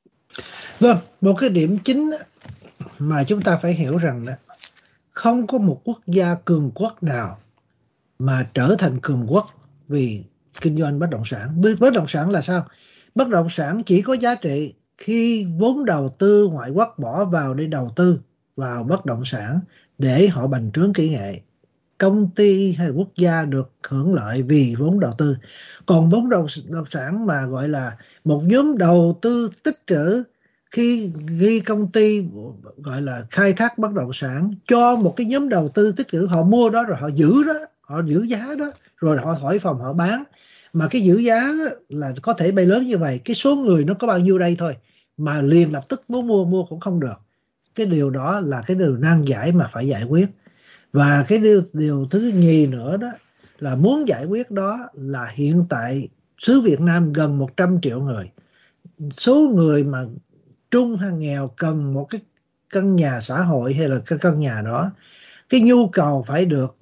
Vâng, một cái điểm chính mà chúng ta phải hiểu rằng đó, không có một quốc gia cường quốc nào mà trở thành cường quốc vì kinh doanh bất động sản. Bất động sản là sao? Bất động sản chỉ có giá trị khi vốn đầu tư ngoại quốc bỏ vào để đầu tư vào bất động sản để họ bành trướng kỹ nghệ. Công ty hay là quốc gia được hưởng lợi vì vốn đầu tư. Còn vốn đầu sản mà gọi là một nhóm đầu tư tích trữ, khi ghi công ty gọi là khai thác bất động sản cho một cái nhóm đầu tư tích trữ, họ mua đó rồi họ giữ đó, họ giữ giá đó, rồi họ thổi phòng họ bán. Mà cái giữ giá đó là có thể bay lớn như vậy, cái số người nó có bao nhiêu đây thôi, mà liền lập tức muốn mua mua cũng không được. Cái điều đó là cái điều nan giải mà phải giải quyết. Và cái điều, điều thứ nhì nữa đó là muốn giải quyết đó là hiện tại xứ Việt Nam gần một trăm triệu người. Số người mà trung hay nghèo cần một cái căn nhà xã hội hay là cái căn nhà đó, cái nhu cầu phải được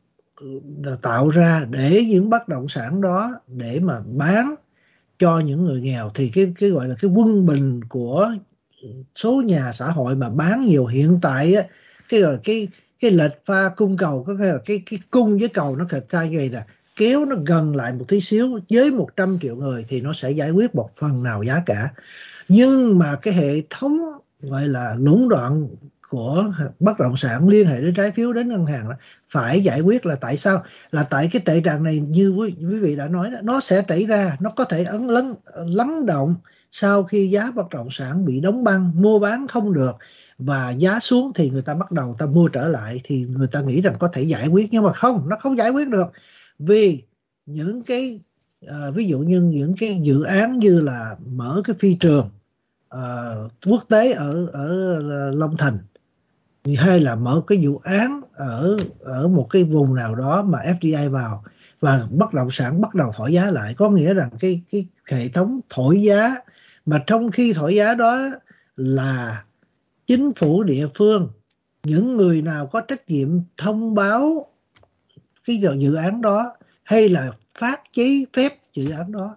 tạo ra để những bất động sản đó để mà bán cho những người nghèo. Thì cái cái gọi là cái quân bình của số nhà xã hội mà bán nhiều hiện tại á, cái gọi là cái cái lệch pha cung cầu, có nghĩa là cái cái cung với cầu nó kịch sai vậy nè, kéo nó gần lại một tí xíu với một trăm triệu người thì nó sẽ giải quyết một phần nào giá cả. Nhưng mà cái hệ thống gọi là lũng đoạn của bất động sản liên hệ đến trái phiếu đến ngân hàng đó, phải giải quyết. Là tại sao? Là tại cái tệ trạng này như quý, quý vị đã nói đó, nó sẽ xảy ra, nó có thể ấn lấn lắng động sau khi giá bất động sản bị đóng băng, mua bán không được và giá xuống thì người ta bắt đầu ta mua trở lại, thì người ta nghĩ rằng có thể giải quyết. Nhưng mà không, nó không giải quyết được, vì những cái à, ví dụ như những cái dự án như là mở cái phi trường uh, quốc tế ở ở Long Thành, hay là mở cái dự án ở ở một cái vùng nào đó mà ép đê i vào và bất động sản bắt đầu thổi giá lại, có nghĩa rằng cái cái hệ thống thổi giá, mà trong khi thổi giá đó là chính phủ địa phương, những người nào có trách nhiệm thông báo cái dự án đó hay là phát giấy phép dự án đó,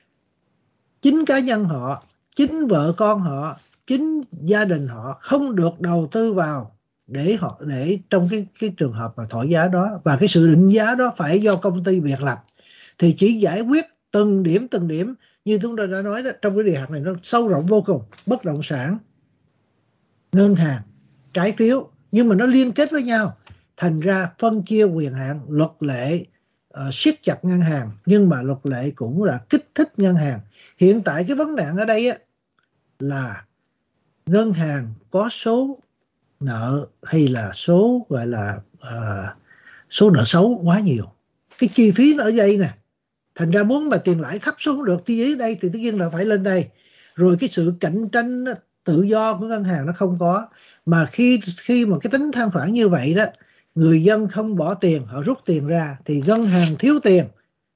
chính cá nhân họ, chính vợ con họ, chính gia đình họ không được đầu tư vào để họ để trong cái cái trường hợp mà thổi giá đó. Và cái sự định giá đó phải do công ty biệt lập, thì chỉ giải quyết từng điểm từng điểm. Như chúng tôi đã nói đó, trong cái đề học này nó sâu rộng vô cùng: bất động sản, ngân hàng, trái phiếu, nhưng mà nó liên kết với nhau. Thành ra phân chia quyền hạn, luật lệ uh, siết chặt ngân hàng, nhưng mà luật lệ cũng là kích thích ngân hàng. Hiện tại cái vấn nạn ở đây á, là ngân hàng có số nợ hay là số gọi là uh, số nợ xấu quá nhiều. Cái chi phí nó ở đây nè, thành ra muốn mà tiền lãi thấp xuống được thì dưới đây thì tất nhiên là phải lên đây. Rồi cái sự cạnh tranh tự do của ngân hàng nó không có, mà khi khi mà cái tính thanh khoản như vậy đó, người dân không bỏ tiền, họ rút tiền ra thì ngân hàng thiếu tiền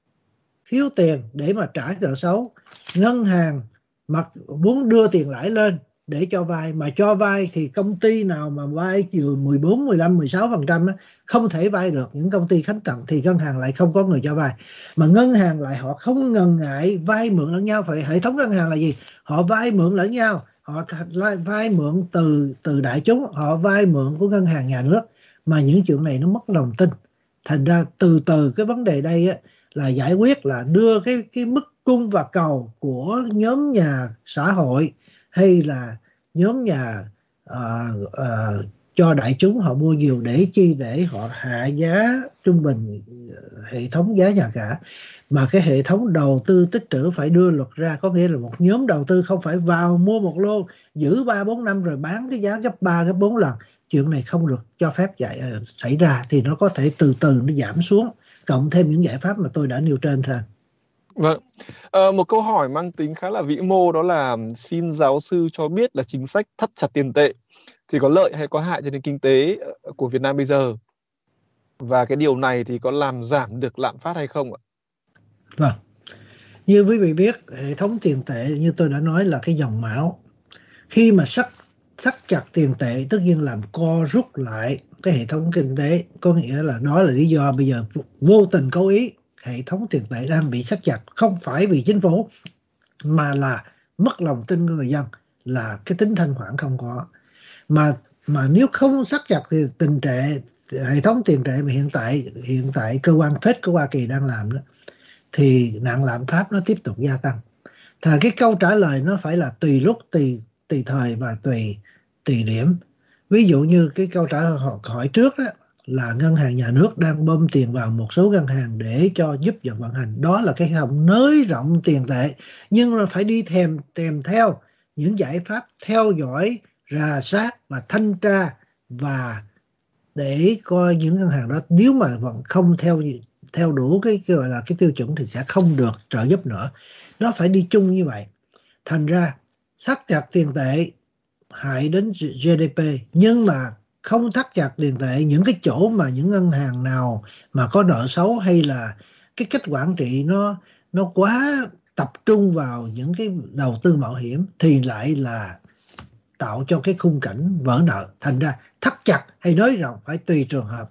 thiếu tiền để mà trả nợ xấu. Ngân hàng mặc muốn đưa tiền lãi lên để cho vay, mà cho vay thì công ty nào mà vay từ mười bốn, mười lăm, mười sáu phần trăm không thể vay được. Những công ty khách cận thì ngân hàng lại không có người cho vay, mà ngân hàng lại họ không ngần ngại vay mượn lẫn nhau. Phải hệ thống ngân hàng là gì? Họ vay mượn lẫn nhau, họ vay mượn từ từ đại chúng, họ vay mượn của ngân hàng nhà nước. Mà những chuyện này nó mất lòng tin. Thành ra từ từ cái vấn đề đây á, là giải quyết là đưa cái cái mức cung và cầu của nhóm nhà xã hội hay là nhóm nhà uh, uh, cho đại chúng họ mua nhiều, để chi? Để họ hạ giá trung bình hệ thống giá nhà cả. Mà cái hệ thống đầu tư tích trữ phải đưa luật ra, có nghĩa là một nhóm đầu tư không phải vào mua một lô giữ ba bốn năm rồi bán cái giá gấp ba gấp bốn lần. Chuyện này không được cho phép dạy, uh, xảy ra, thì nó có thể từ từ nó giảm xuống, cộng thêm những giải pháp mà tôi đã nêu trên thôi. Vâng, à, một câu hỏi mang tính khá là vĩ mô, đó là xin giáo sư cho biết là chính sách thắt chặt tiền tệ thì có lợi hay có hại cho nền kinh tế của Việt Nam bây giờ, và cái điều này thì có làm giảm được lạm phát hay không ạ? Vâng, Như quý vị biết, hệ thống tiền tệ như tôi đã nói là cái dòng máu. Khi mà sắt thắt chặt tiền tệ tất nhiên làm co rút lại cái hệ thống kinh tế, có nghĩa là đó là lý do bây giờ vô tình cố ý hệ thống tiền tệ đang bị siết chặt, không phải vì chính phủ mà là mất lòng tin của người dân, là cái tính thanh khoản không có. Mà mà nếu không siết chặt thì tình tệ hệ thống tiền tệ mà hiện tại hiện tại cơ quan Fed của Hoa Kỳ đang làm đó, thì nạn lạm phát nó tiếp tục gia tăng. Thì cái câu trả lời nó phải là tùy lúc, tùy tùy thời và tùy tùy điểm. Ví dụ như cái câu trả lời hỏi trước đó là ngân hàng nhà nước đang bơm tiền vào một số ngân hàng để cho giúp dần vận hành, đó là cái hồng nới rộng tiền tệ, nhưng mà phải đi thèm kèm theo những giải pháp theo dõi, rà sát và thanh tra, và để coi những ngân hàng đó nếu mà vẫn không theo theo đủ cái, cái gọi là cái tiêu chuẩn thì sẽ không được trợ giúp nữa. Nó phải đi chung như vậy. Thành ra thắt chặt tiền tệ hại đến giê đê pê, nhưng mà không thắt chặt tiền tệ những cái chỗ mà những ngân hàng nào mà có nợ xấu hay là cái cách quản trị nó nó quá tập trung vào những cái đầu tư mạo hiểm thì lại là tạo cho cái khung cảnh vỡ nợ. Thành ra thắt chặt hay nới rộng phải tùy trường hợp.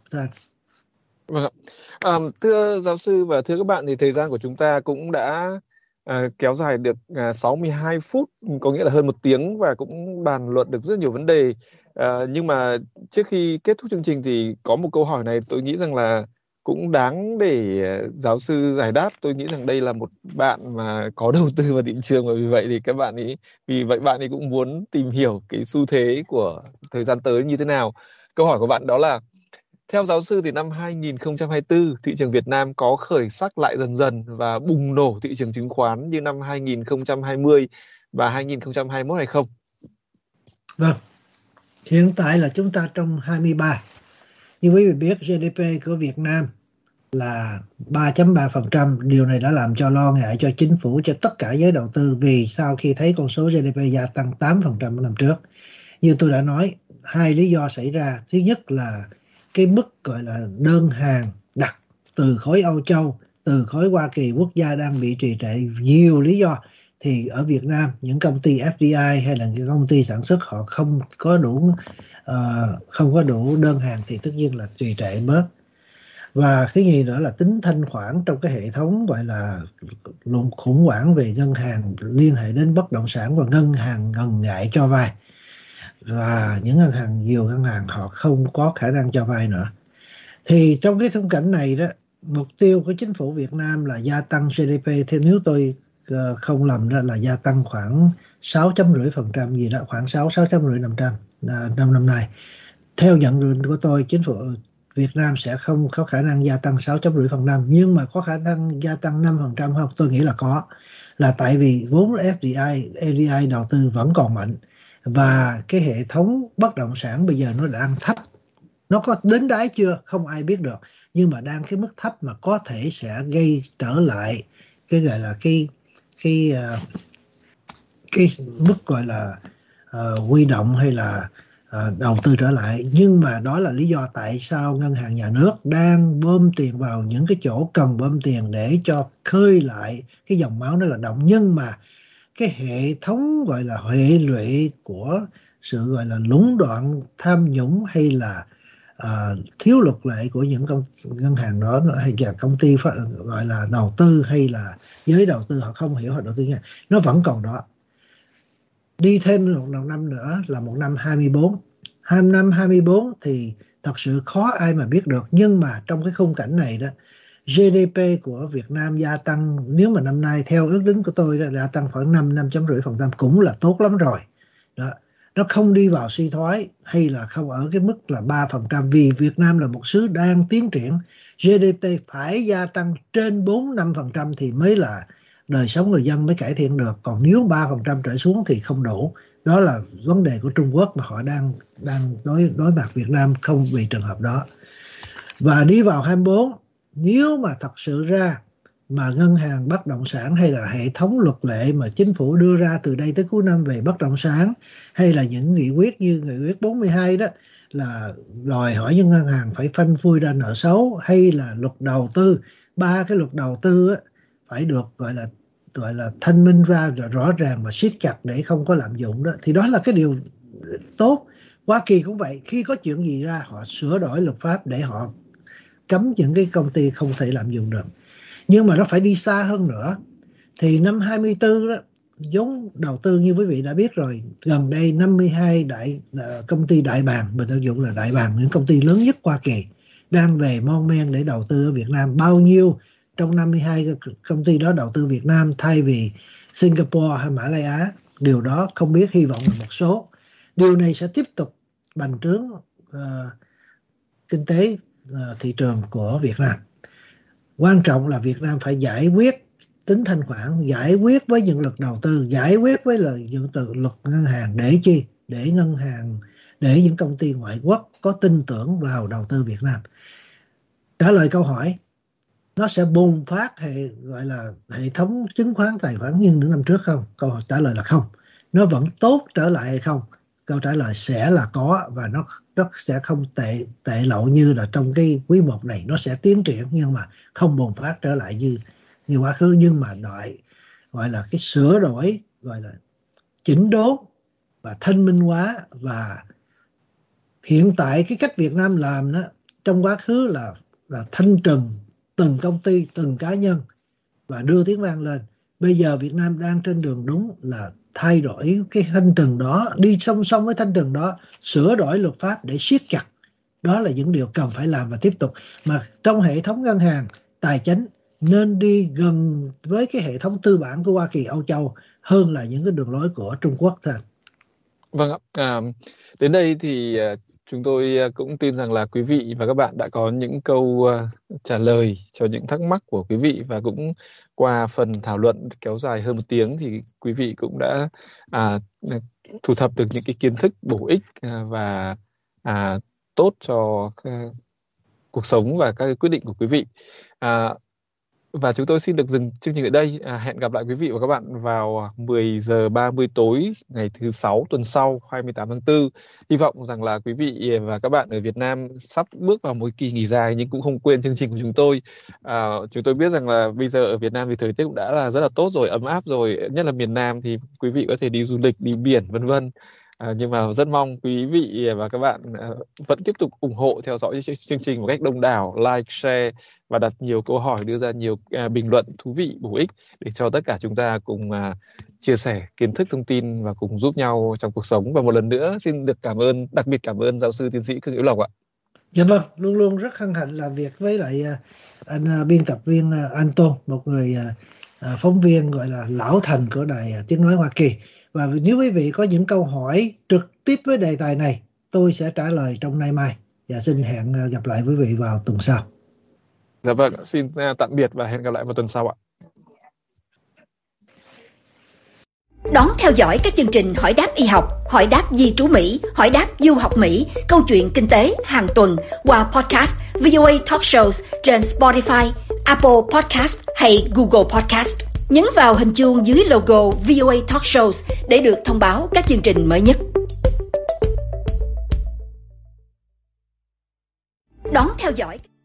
Vâng. À, thưa giáo sư và thưa các bạn, thì thời gian của chúng ta cũng đã à, kéo dài được à, sáu mươi hai phút, có nghĩa là hơn một tiếng, và cũng bàn luận được rất nhiều vấn đề. À, nhưng mà trước khi kết thúc chương trình thì có một câu hỏi này tôi nghĩ rằng là cũng đáng để giáo sư giải đáp. Tôi nghĩ rằng đây là một bạn mà có đầu tư vào thị trường, và vì vậy thì các bạn ấy vì vậy bạn ấy cũng muốn tìm hiểu cái xu thế của thời gian tới như thế nào. Câu hỏi của bạn đó là: theo giáo sư thì năm hai nghìn không trăm hai mươi tư, thị trường Việt Nam có khởi sắc lại dần dần và bùng nổ thị trường chứng khoán như năm hai nghìn không trăm hai mươi và hai nghìn không trăm hai mươi mốt hay không? Vâng, hiện tại là chúng ta trong hai mươi ba. Như quý vị biết, giê đê pê của Việt Nam là ba phẩy ba phần trăm. Điều này đã làm cho lo ngại cho chính phủ, cho tất cả giới đầu tư, vì sau khi thấy con số giê đê pê gia tăng tám phần trăm năm trước. Như tôi đã nói, hai lý do xảy ra. Thứ nhất là cái mức gọi là đơn hàng đặt từ khối Âu Châu, từ khối Hoa Kỳ, quốc gia đang bị trì trệ, nhiều lý do. Thì ở Việt Nam, những công ty ép đê i hay là những công ty sản xuất họ không có đủ uh, không có đủ đơn hàng thì tất nhiên là trì trệ bớt. Và cái gì nữa là tính thanh khoản trong cái hệ thống gọi là khủng hoảng về ngân hàng liên hệ đến bất động sản, và ngân hàng ngần ngại cho vay, và những ngân hàng nhiều ngân hàng họ không có khả năng cho vay nữa. Thì trong cái khung cảnh này đó, mục tiêu của chính phủ Việt Nam là gia tăng giê đê pê, theo nếu tôi không lầm đó là gia tăng khoảng sáu phẩy năm phần trăm gì đó, khoảng sáu sáu phẩy năm năm trăm năm năm nay. Theo nhận định của tôi, chính phủ Việt Nam sẽ không có khả năng gia tăng sáu phẩy năm phần trăm, nhưng mà có khả năng gia tăng năm phần trăm không? Tôi nghĩ là có, là tại vì vốn ép đê i, ép đê i đầu tư vẫn còn mạnh, và cái hệ thống bất động sản bây giờ nó đang thấp. Nó có đến đáy chưa không ai biết được, nhưng mà đang cái mức thấp mà có thể sẽ gây trở lại cái gọi là cái cái uh, cái mức gọi là uh, huy động hay là uh, đầu tư trở lại. Nhưng mà đó là lý do tại sao ngân hàng nhà nước đang bơm tiền vào những cái chỗ cần bơm tiền để cho khơi lại cái dòng máu nó là động. Nhưng mà cái hệ thống gọi là hệ lụy của sự gọi là lũng đoạn, tham nhũng hay là uh, thiếu luật lệ của những công ngân hàng đó, hay là công ty gọi là đầu tư hay là giới đầu tư họ không hiểu họ đầu tư nha, nó vẫn còn đó. Đi thêm một năm nữa là một năm hai mươi bốn. Hai năm hai mươi bốn thì thật sự khó ai mà biết được. Nhưng mà trong cái khung cảnh này đó, giê đê pê của Việt Nam gia tăng, nếu mà năm nay theo ước tính của tôi là gia tăng khoảng năm, năm phẩy năm phần trăm cũng là tốt lắm rồi. Đó. Nó không đi vào suy thoái hay là không ở cái mức là ba phần trăm, vì Việt Nam là một xứ đang tiến triển. giê đê pê phải gia tăng trên bốn, năm phần trăm thì mới là đời sống người dân mới cải thiện được. Còn nếu ba phần trăm trở xuống thì không đủ. Đó là vấn đề của Trung Quốc mà họ đang đang đối đối mặt Việt Nam không vì trường hợp đó. Và đi vào hai mươi bốn, nếu mà thật sự ra mà ngân hàng bất động sản hay là hệ thống luật lệ mà chính phủ đưa ra từ đây tới cuối năm về bất động sản, hay là những nghị quyết như nghị quyết bốn mươi hai đó là đòi hỏi những ngân hàng phải phanh phui ra nợ xấu, hay là luật đầu tư, ba cái luật đầu tư á, phải được gọi là gọi là thanh minh ra rõ ràng và siết chặt để không có lạm dụng đó, thì đó là cái điều tốt. Hoa Kỳ cũng vậy, khi có chuyện gì ra họ sửa đổi luật pháp để họ cấm những cái công ty không thể lạm dụng được. Nhưng mà nó phải đi xa hơn nữa. Thì năm hai mươi tư đó, vốn đầu tư như quý vị đã biết rồi, gần đây năm mươi hai đại uh, công ty đại bàng, mình sử dụng là đại bàng, những công ty lớn nhất Hoa Kỳ đang về mon men để đầu tư ở Việt Nam. Bao nhiêu trong năm mươi hai công ty đó đầu tư Việt Nam thay vì Singapore hay Mã Lai Á? Điều đó không biết, hy vọng là một số. Điều này sẽ tiếp tục bành trướng uh, kinh tế uh, thị trường của Việt Nam. Quan trọng là Việt Nam phải giải quyết tính thanh khoản, giải quyết với những luật đầu tư, giải quyết với là những từ luật ngân hàng. Để chi? Để ngân hàng, để những công ty ngoại quốc có tin tưởng vào đầu tư Việt Nam. Trả lời câu hỏi, nó sẽ bùng phát hệ gọi là hệ thống chứng khoán tài khoản như những năm trước không? Câu trả lời là không. Nó vẫn tốt trở lại hay không? Câu trả lời sẽ là có, và nó nó sẽ không tệ tệ lậu như là trong cái quý một này. Nó sẽ tiến triển nhưng mà không bùng phát trở lại như như quá khứ, nhưng mà đợi gọi là cái sửa đổi, gọi là chỉnh đốn và thanh minh hóa. Và hiện tại cái cách Việt Nam làm đó trong quá khứ là là thanh trừng từng công ty, từng cá nhân và đưa tiếng vang lên. Bây giờ Việt Nam đang trên đường đúng là thay đổi cái thanh trừng đó, đi song song với thanh trừng đó, sửa đổi luật pháp để siết chặt. Đó là những điều cần phải làm và tiếp tục. Mà trong hệ thống ngân hàng, tài chính nên đi gần với cái hệ thống tư bản của Hoa Kỳ, Âu Châu hơn là những cái đường lối của Trung Quốc thôi. Vâng ạ. À, đến đây thì uh, chúng tôi uh, cũng tin rằng là quý vị và các bạn đã có những câu uh, trả lời cho những thắc mắc của quý vị, và cũng qua phần thảo luận kéo dài hơn một tiếng thì quý vị cũng đã uh, thu thập được những cái kiến thức bổ ích uh, và uh, tốt cho uh, cuộc sống và các cái quyết định của quý vị. Uh, Và chúng tôi xin được dừng chương trình ở đây. À, hẹn gặp lại quý vị và các bạn vào mười giờ ba mươi tối ngày thứ sáu tuần sau, hai mươi tám tháng tư. Hy vọng rằng là quý vị và các bạn ở Việt Nam sắp bước vào một kỳ nghỉ dài nhưng cũng không quên chương trình của chúng tôi. À, chúng tôi biết rằng là bây giờ ở Việt Nam thì thời tiết cũng đã là rất là tốt rồi, ấm áp rồi, nhất là miền Nam thì quý vị có thể đi du lịch, đi biển vân vân. À, nhưng mà rất mong quý vị và các bạn uh, vẫn tiếp tục ủng hộ theo dõi chương trình một cách đông đảo, like, share và đặt nhiều câu hỏi, đưa ra nhiều uh, bình luận thú vị, bổ ích để cho tất cả chúng ta cùng uh, chia sẻ kiến thức, thông tin và cùng giúp nhau trong cuộc sống. Và một lần nữa xin được cảm ơn, đặc biệt cảm ơn giáo sư tiến sĩ Cương Hữu Lộc ạ. Dạ vâng, luôn luôn rất hân hạnh làm việc với lại uh, anh uh, biên tập viên uh, Anton, một người uh, uh, phóng viên gọi là lão thành của đài uh, Tiếng Nói Hoa Kỳ. Và nếu quý vị có những câu hỏi trực tiếp với đề tài này, tôi sẽ trả lời trong nay mai. Và xin hẹn gặp lại quý vị vào tuần sau. Dạ vâng, xin tạm biệt và hẹn gặp lại vào tuần sau ạ. Đón theo dõi các chương trình Hỏi đáp y học, Hỏi đáp di trú Mỹ, Hỏi đáp du học Mỹ, Câu chuyện kinh tế hàng tuần qua podcast vê o a Talk Shows trên Spotify, Apple Podcast hay Google Podcast. Nhấn vào hình chuông dưới logo vê o a Talk Shows để được thông báo các chương trình mới nhất. Đón theo dõi